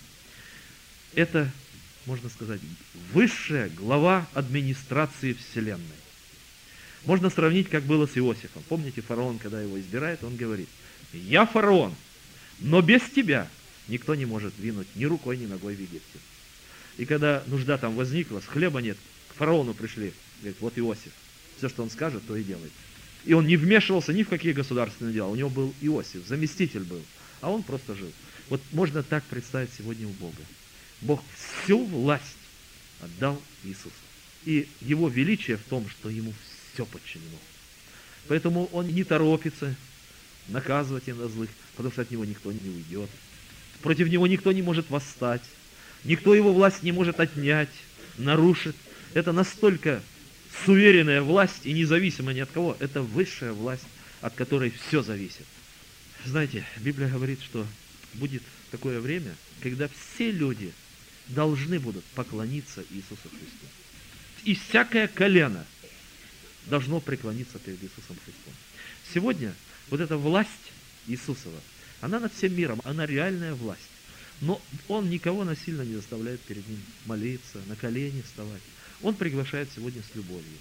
[SPEAKER 3] Это, можно сказать, высшая глава администрации Вселенной. Можно сравнить, как было с Иосифом. Помните, фараон, когда его избирает, он говорит: «Я фараон, но без тебя никто не может двинуть ни рукой, ни ногой в Египте». И когда нужда там возникла, с хлеба нет, к фараону пришли, говорит: «Вот Иосиф, все, что он скажет, то и делает». И он не вмешивался ни в какие государственные дела. У него был Иосиф, заместитель был, а он просто жил. Вот можно так представить сегодня у Бога. Бог всю власть отдал Иисусу. И его величие в том, что ему все подчинено. Поэтому он не торопится наказывать и на злых, потому что от него никто не уйдет. Против него никто не может восстать. Никто его власть не может отнять, нарушить. Это настолько суверенная власть и независимая ни от кого. Это высшая власть, от которой все зависит. Знаете, Библия говорит, что будет такое время, когда все люди должны будут поклониться Иисусу Христу. И всякое колено должно преклониться перед Иисусом Христом. Сегодня вот эта власть Иисусова, она над всем миром, она реальная власть. Но Он никого насильно не заставляет перед Ним молиться, на колени вставать. Он приглашает сегодня с любовью.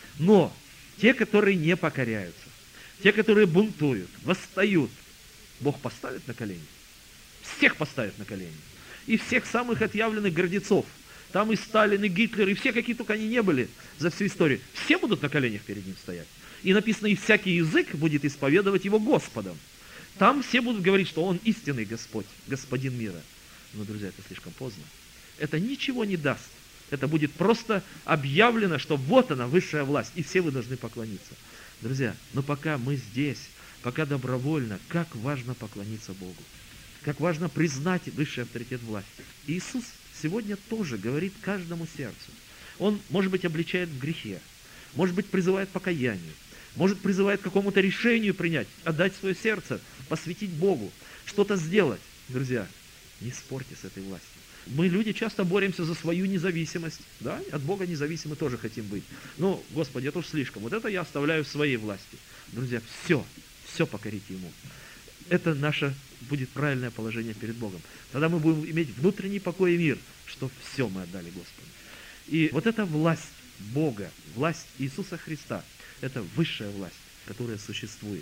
[SPEAKER 3] Но те, которые не покоряются, те, которые бунтуют, восстают, Бог поставит на колени. Всех поставит на колени. И всех самых отъявленных гордецов. Там и Сталин, и Гитлер, и все, какие только они не были за всю историю. Все будут на коленях перед Ним стоять. И написано, и всякий язык будет исповедовать Его Господом. Там все будут говорить, что Он истинный Господь, Господин мира. Но, друзья, это слишком поздно. Это ничего не даст. Это будет просто объявлено, что вот она, высшая власть, и все вы должны поклониться. Друзья, но пока мы здесь, пока добровольно, как важно поклониться Богу. Как важно признать высший авторитет власти. Иисус сегодня тоже говорит каждому сердцу. Он, может быть, обличает в грехе, может быть, призывает к покаянию, может, призывает к какому-то решению принять, отдать свое сердце, посвятить Богу, что-то сделать. Друзья, не спорьте с этой властью. Мы, люди, часто боремся за свою независимость. Да? От Бога независимы тоже хотим быть. Но, Господи, это уж слишком. Вот это я оставляю в своей власти. Друзья, все покорите Ему. Это наше будет правильное положение перед Богом. Тогда мы будем иметь внутренний покой и мир, что все мы отдали Господу. И вот эта власть Бога, власть Иисуса Христа, это высшая власть, которая существует.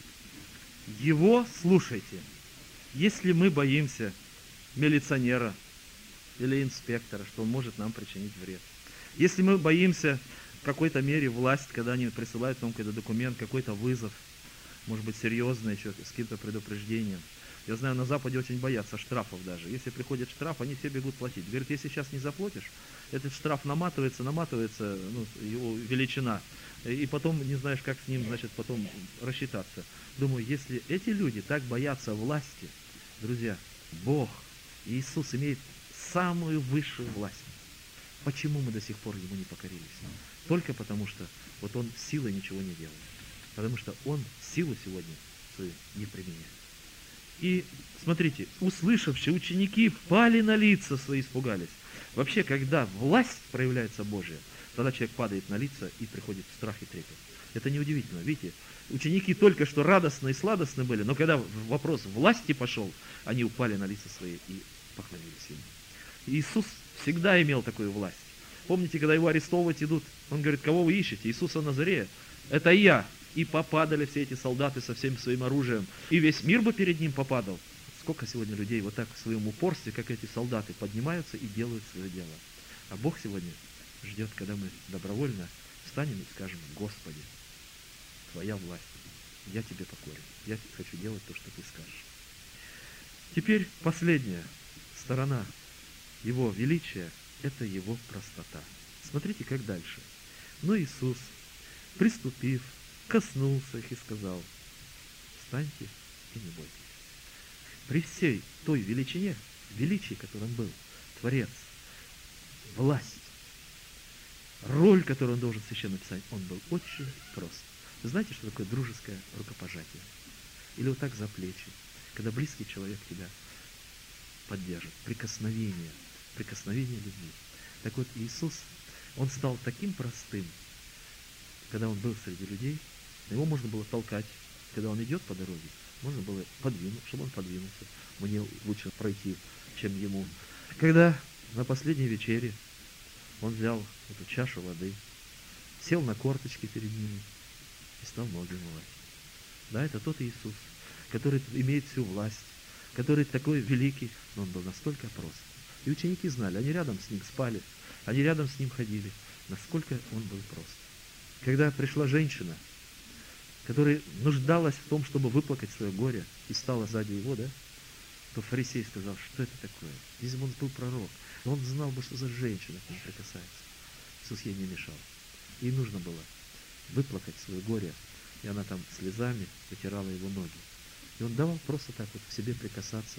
[SPEAKER 3] Его слушайте. Если мы боимся милиционера или инспектора, что он может нам причинить вред. Если мы боимся в какой-то мере власть, когда они присылают нам какой-то документ, какой-то вызов, может быть, серьезный еще, с каким-то предупреждением. Я знаю, на Западе очень боятся штрафов даже. Если приходит штраф, они все бегут платить. Говорят, если сейчас не заплатишь, этот штраф наматывается, его величина. И потом не знаешь, как с ним, значит, потом рассчитаться. Думаю, если эти люди так боятся власти, друзья, Бог, Иисус имеет самую высшую власть. Почему мы до сих пор Ему не покорились? Только потому, что вот Он силой ничего не делает. Потому что Он силу сегодня свою не применяет. И смотрите, услышавшие ученики пали на лица свои, испугались. Вообще, когда власть проявляется Божия, тогда человек падает на лица и приходит страх и трепет. Это неудивительно. Видите, ученики только что радостны и сладостны были, но когда вопрос власти пошел, они упали на лица свои и поклонились Ему. Иисус всегда имел такую власть. Помните, когда Его арестовывать идут, Он говорит, кого вы ищете? Иисуса Назарея. Это я. И попадали все эти солдаты со всем своим оружием. И весь мир бы перед Ним попадал. Сколько сегодня людей вот так в своем упорстве, как эти солдаты, поднимаются и делают свое дело. А Бог сегодня ждет, когда мы добровольно встанем и скажем, Господи, Твоя власть, я Тебе покорен. Я хочу делать то, что Ты скажешь. Теперь последняя сторона Его величия – это Его простота. Смотрите, как дальше. Но Иисус, приступив, коснулся их и сказал, встаньте и не бойтесь. При всей той величине, величии, которым был Творец, власть, роль, которую он должен священно писать, он был очень прост. Вы знаете, что такое дружеское рукопожатие? Или вот так за плечи, когда близкий человек тебя поддержит. Прикосновение любви. Так вот, Иисус, Он стал таким простым, когда Он был среди людей, Его можно было толкать, когда Он идет по дороге, можно было подвинуть, чтобы Он подвинулся. Мне лучше пройти, чем Ему. Когда на последней вечере Он взял эту чашу воды, сел на корточки перед ними и стал ноги умывать. Да, это тот Иисус, который имеет всю власть, который такой великий, но Он был настолько прост. И ученики знали, они рядом с Ним спали, они рядом с Ним ходили, насколько Он был прост. Когда пришла женщина, которая нуждалась в том, чтобы выплакать свое горе, и стала сзади Его, да, то фарисей сказал, что это такое? Если бы он был пророк, он знал бы, что за женщина к нему прикасается. Иисус ей не мешал. Ей нужно было выплакать свое горе, и она там слезами вытирала его ноги. И он давал просто так вот к себе прикасаться.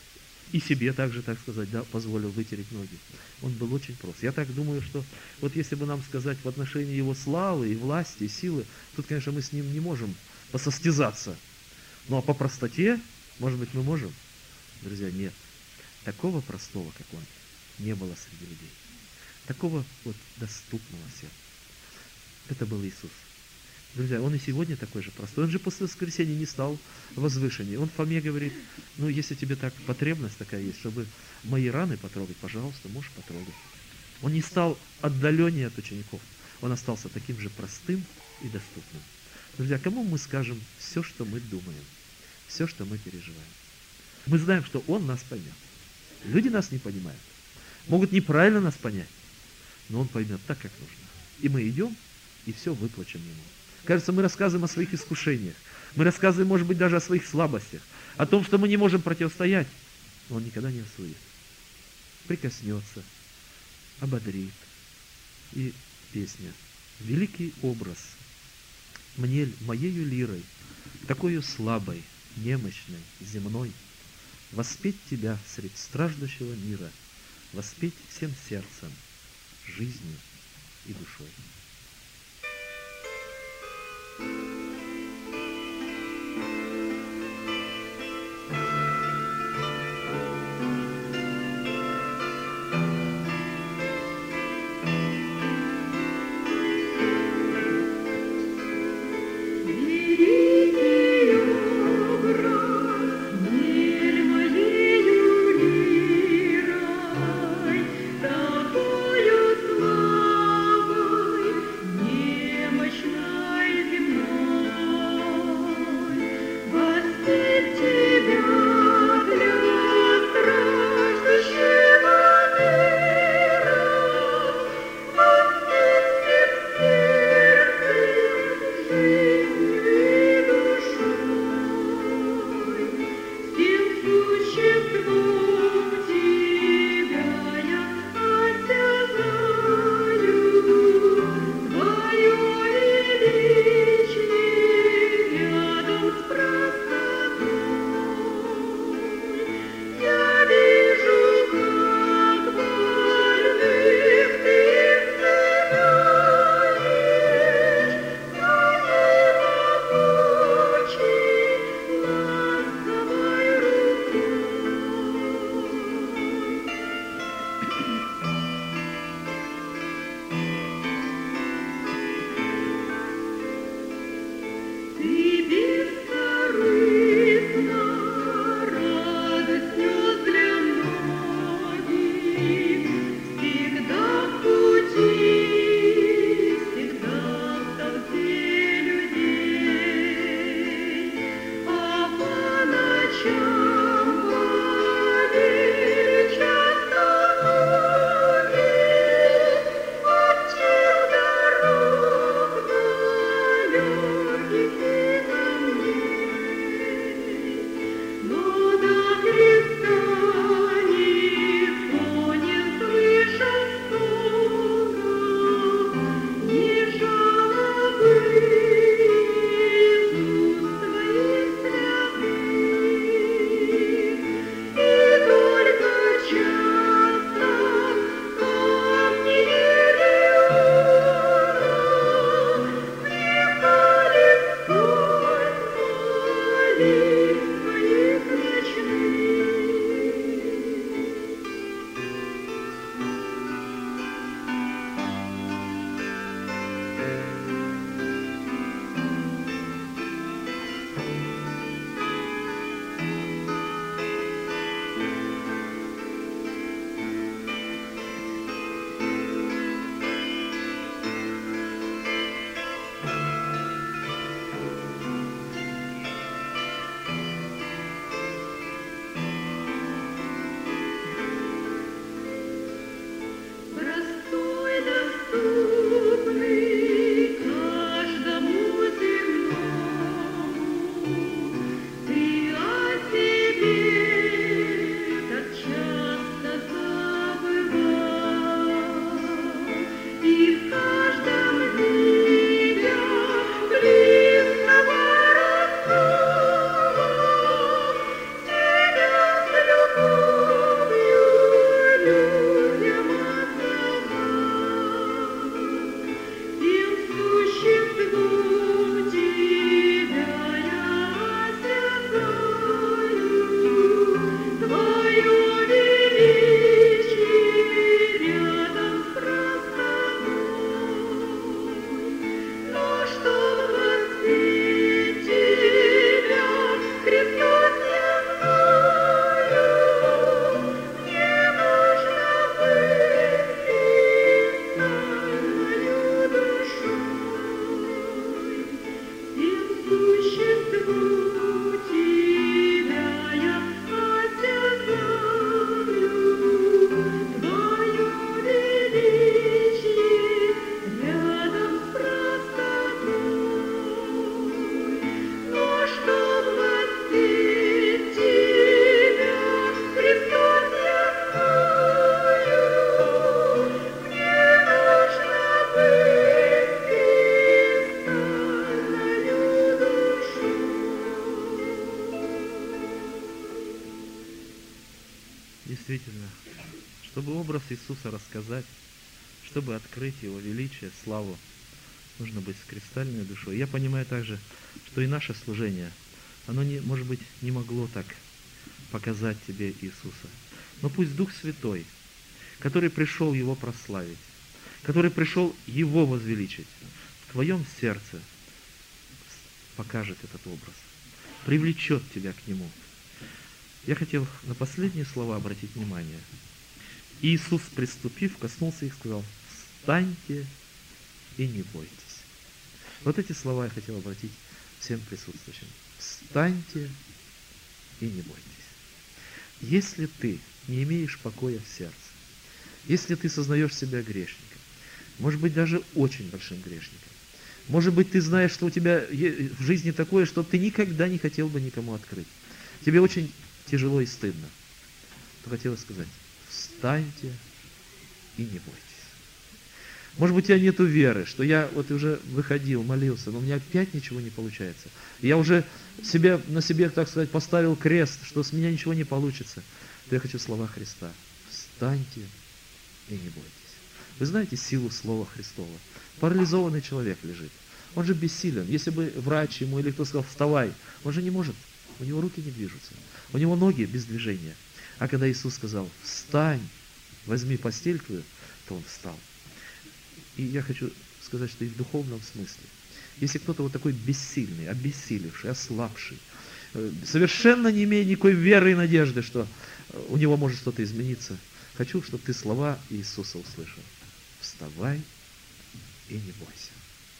[SPEAKER 3] И себе также, так сказать, да, позволил вытереть ноги. Он был очень прост. Я так думаю, что вот если бы нам сказать в отношении его славы и власти, и силы, тут, конечно, мы с ним не можем посостязаться. Ну а по простоте, может быть, мы можем? Друзья, нет. Такого простого, как он, не было среди людей. Такого вот доступного всем. Это был Иисус. Друзья, он и сегодня такой же простой. Он же после воскресения не стал возвышеннее. Он Фоме говорит, ну, если тебе так потребность такая есть, чтобы мои раны потрогать, пожалуйста, можешь потрогать. Он не стал отдаленнее от учеников. Он остался таким же простым и доступным. Друзья, кому мы скажем все, что мы думаем, все, что мы переживаем? Мы знаем, что Он нас поймет. Люди нас не понимают. Могут неправильно нас понять, но Он поймет так, как нужно. И мы идем, и все выплачем Ему. Кажется, мы рассказываем о своих искушениях. Мы рассказываем, может быть, даже о своих слабостях. О том, что мы не можем противостоять. Но Он никогда не осудит. Прикоснется, ободрит. И песня. Великий образ. Мне моею лирой, такою слабой, немощной, земной, воспеть Тебя средь страждущего мира, воспеть всем сердцем, жизнью и душой.
[SPEAKER 4] Такою славой
[SPEAKER 3] Действительно, чтобы образ Иисуса рассказать, чтобы открыть Его величие, славу, нужно быть с кристальной душой. Я понимаю также, что и наше служение, оно, может быть, не могло так показать тебе Иисуса. Но пусть Дух Святой, который пришел Его прославить, который пришел Его возвеличить, в твоем сердце покажет этот образ, привлечет тебя к Нему. Я хотел на последние слова обратить внимание. Иисус, приступив, коснулся их и сказал: «Встаньте и не бойтесь». Вот эти слова я хотел обратить всем присутствующим. Встаньте и не бойтесь. Если ты не имеешь покоя в сердце, если ты сознаешь себя грешником, может быть, даже очень большим грешником, может быть, ты знаешь, что у тебя в жизни такое, что ты никогда не хотел бы никому открыть, тебе очень тяжело и стыдно, то хотелось сказать: встаньте и не бойтесь. Может быть, у тебя нету веры, что я вот уже выходил, молился, но у меня опять ничего не получается. Я уже на себе, так сказать, поставил крест, что с меня ничего не получится. То я хочу слова Христа: встаньте и не бойтесь. Вы знаете силу слова Христова? Парализованный человек лежит. Он же бессилен. Если бы врач ему или кто сказал: вставай, он же не может. У него руки не движутся. У него ноги без движения. А когда Иисус сказал: встань, возьми постель твою, то он встал. И я хочу сказать, что и в духовном смысле. Если кто-то вот такой бессильный, обессилевший, ослабший, совершенно не имея никакой веры и надежды, что у него может что-то измениться, хочу, чтобы ты слова Иисуса услышал: вставай и не бойся.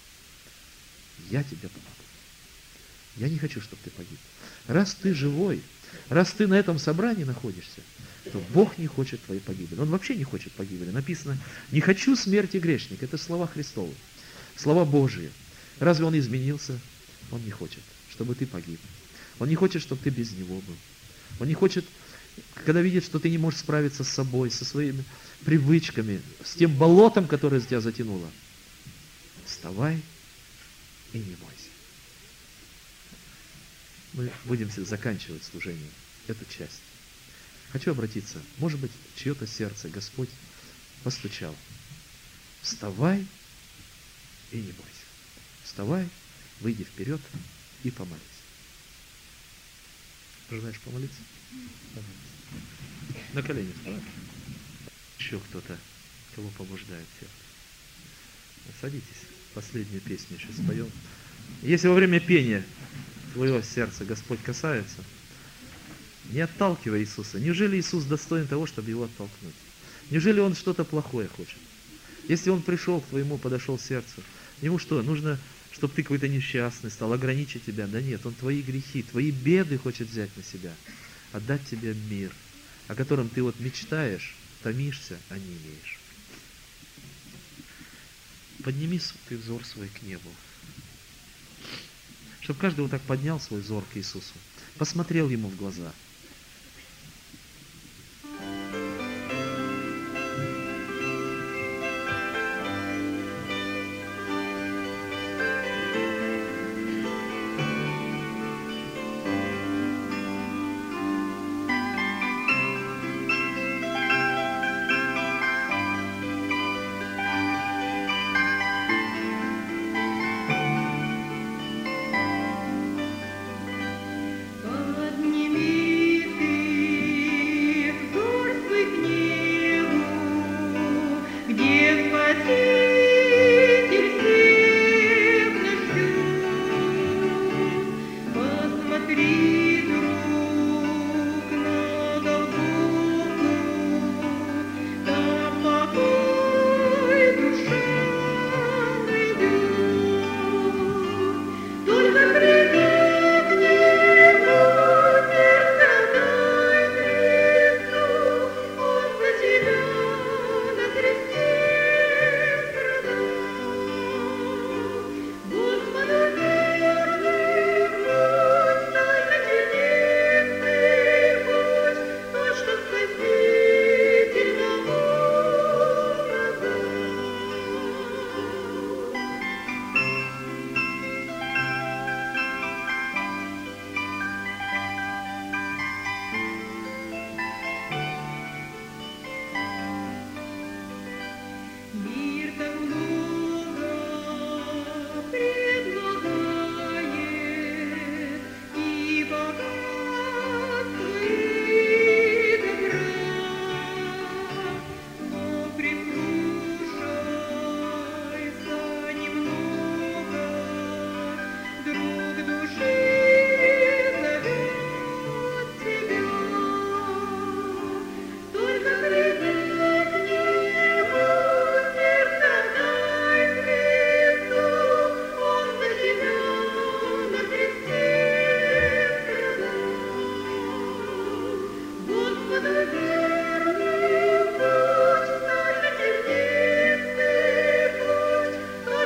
[SPEAKER 3] Я тебе помогу. Я не хочу, чтобы ты погиб. Раз ты живой, раз ты на этом собрании находишься, то Бог не хочет твоей погибели. Он вообще не хочет погибели. Написано: не хочу смерти грешника. Это слова Христовы, слова Божьи. Разве Он изменился? Он не хочет, чтобы ты погиб. Он не хочет, чтобы ты без Него был. Он не хочет, когда видит, что ты не можешь справиться с собой, со своими привычками, с тем болотом, которое тебя затянуло. Вставай и не бойся. Мы будем заканчивать служение, эту часть. Хочу обратиться, может быть, в чье-то сердце Господь постучал. Вставай и не бойся. Вставай, выйди вперед и помолись. Желаешь помолиться? Помолись. На колени вставай. Еще кто-то, кого побуждает сердце. Садитесь, последнюю песню еще споем. Если во время пения твоего сердца Господь касается, не отталкивай Иисуса. Неужели Иисус достоин того, чтобы его оттолкнуть? Неужели Он что-то плохое хочет? Если Он пришел к твоему, подошел к сердцу, Ему что, нужно, чтобы ты какой-то несчастный стал, ограничить тебя? Да нет, Он твои грехи, твои беды хочет взять на себя, отдать тебе мир, о котором ты вот мечтаешь, томишься, а не имеешь. Подними ты взор свой к небу, чтобы каждый вот так поднял свой взор к Иисусу, посмотрел Ему в глаза.
[SPEAKER 4] Подними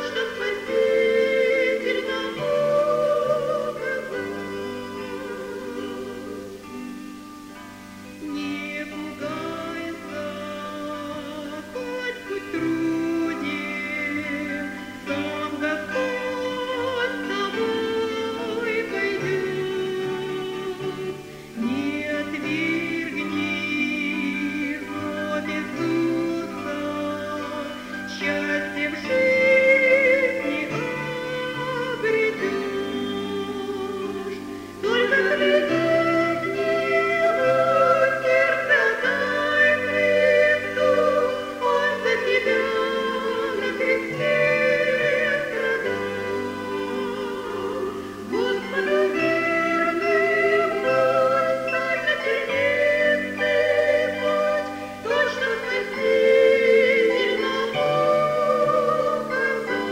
[SPEAKER 4] что Спаситель нам указал. Не пугайся, хоть путь труден, сам Господь с тобой пойдет. Не отвергни зов Иисуса, счастье в жизни обретешь. Только гляди к Нему, сердце дай Христу, Он за тебя на кресте страдал. Господу верный будь, спасительный путь, то, что Спаситель нам указал.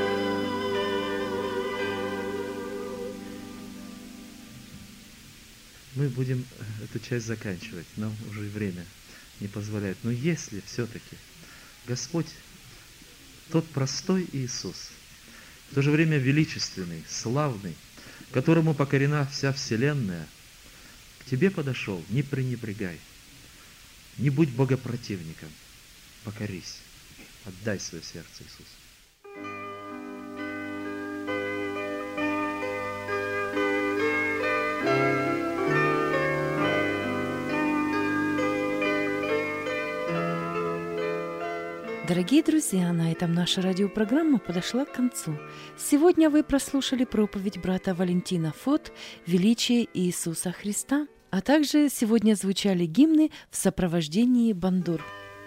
[SPEAKER 3] Мы будем эту часть заканчивать, нам уже время не позволяет. Но если все-таки Господь, тот простой Иисус, в то же время величественный, славный, которому покорена вся вселенная, к тебе подошел, не пренебрегай, не будь богопротивником, покорись, отдай свое сердце Иисусу.
[SPEAKER 1] Дорогие друзья, на этом наша радиопрограмма подошла к концу. Сегодня вы прослушали проповедь брата Валентина Фот «Величие Иисуса Христа», а также сегодня звучали гимны в сопровождении бандур.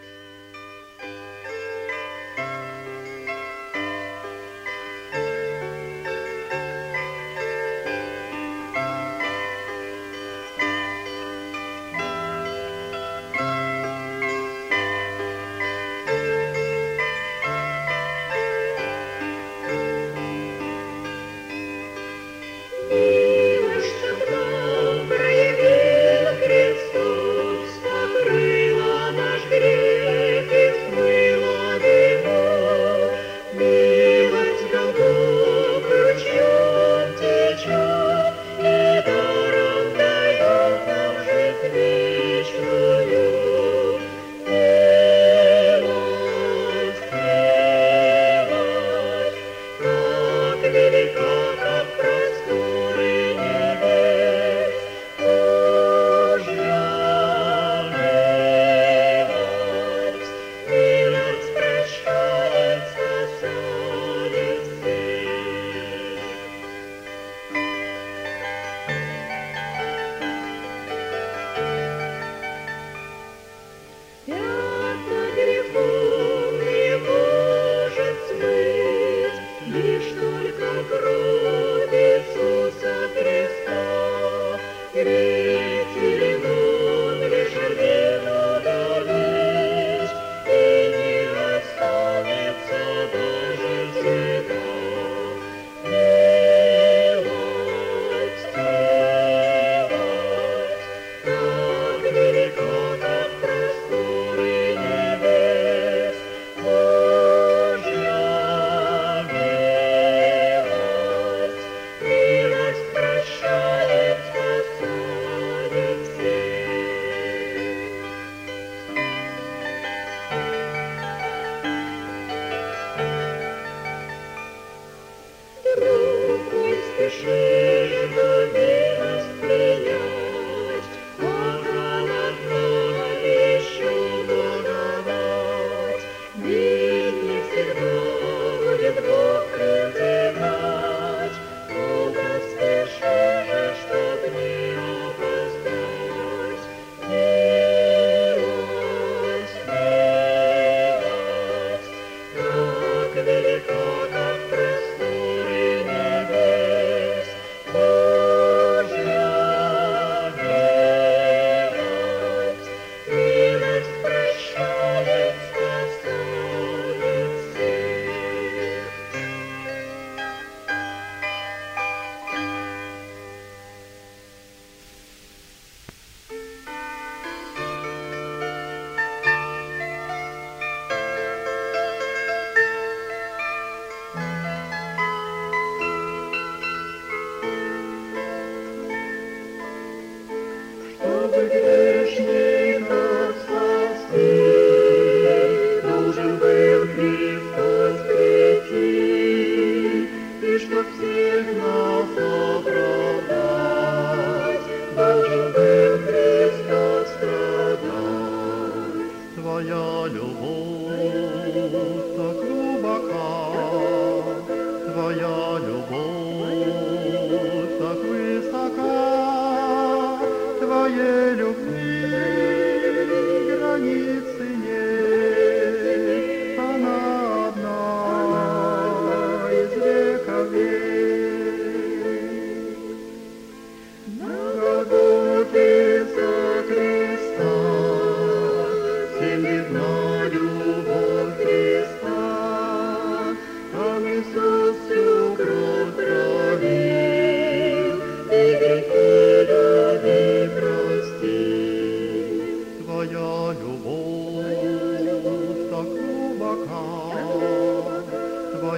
[SPEAKER 4] Милость, что к нам проявил Христос, покрыла наш грех и смыла вину. Милость Богов ручьем течет и даром дает нам жизнь вечную. Милость, милость, как велика, как просторы небес, Божья милость, милость прощает, спасает всех. Пятна грехов не может смыть лишь только кровь Иисуса Христа. Грех или он лишь вину долить, и не останется даже следа. Милость, милость, так велика, как просторы небес, Божья милость, милость прощает, спасает всех. Друг мой, спеши эту милость принять, пока над нами еще благодать. Ведь не всегда будет Бог призывать, но поспеши же, чтоб не опоздать. Милость, милость, так велика, как просторы небес,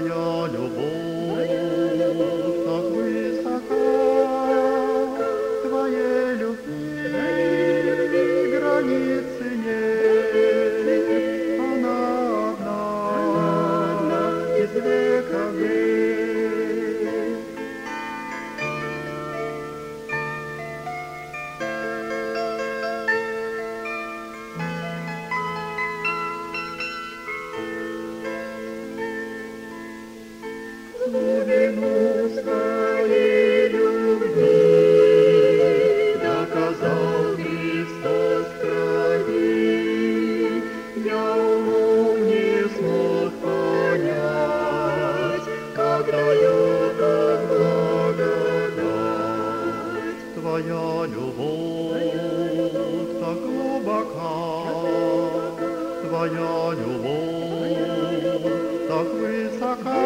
[SPEAKER 2] Твоя любовь так высока, Твоей любви границы нет, она одна из века в век. Глубину своей любви доказал Христос в крови. Я умом не смог понять, как дает он благодать. Твоя любовь так глубока, Твоя любовь так высока,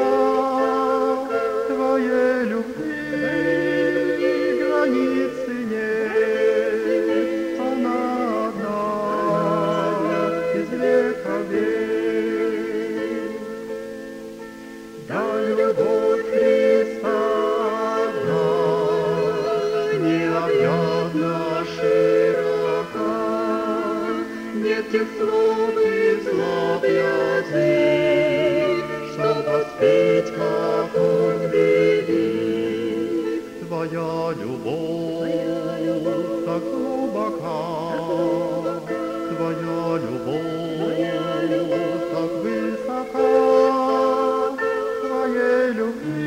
[SPEAKER 2] Твоей любви границы нет, она одна из века в век. Да любовь Христа одна, необъятна широка, нет тех слов и слов язык, чтоб воспеть, как он велик. Твоя любовь так глубока, Твоя любовь так высока, Твоей любви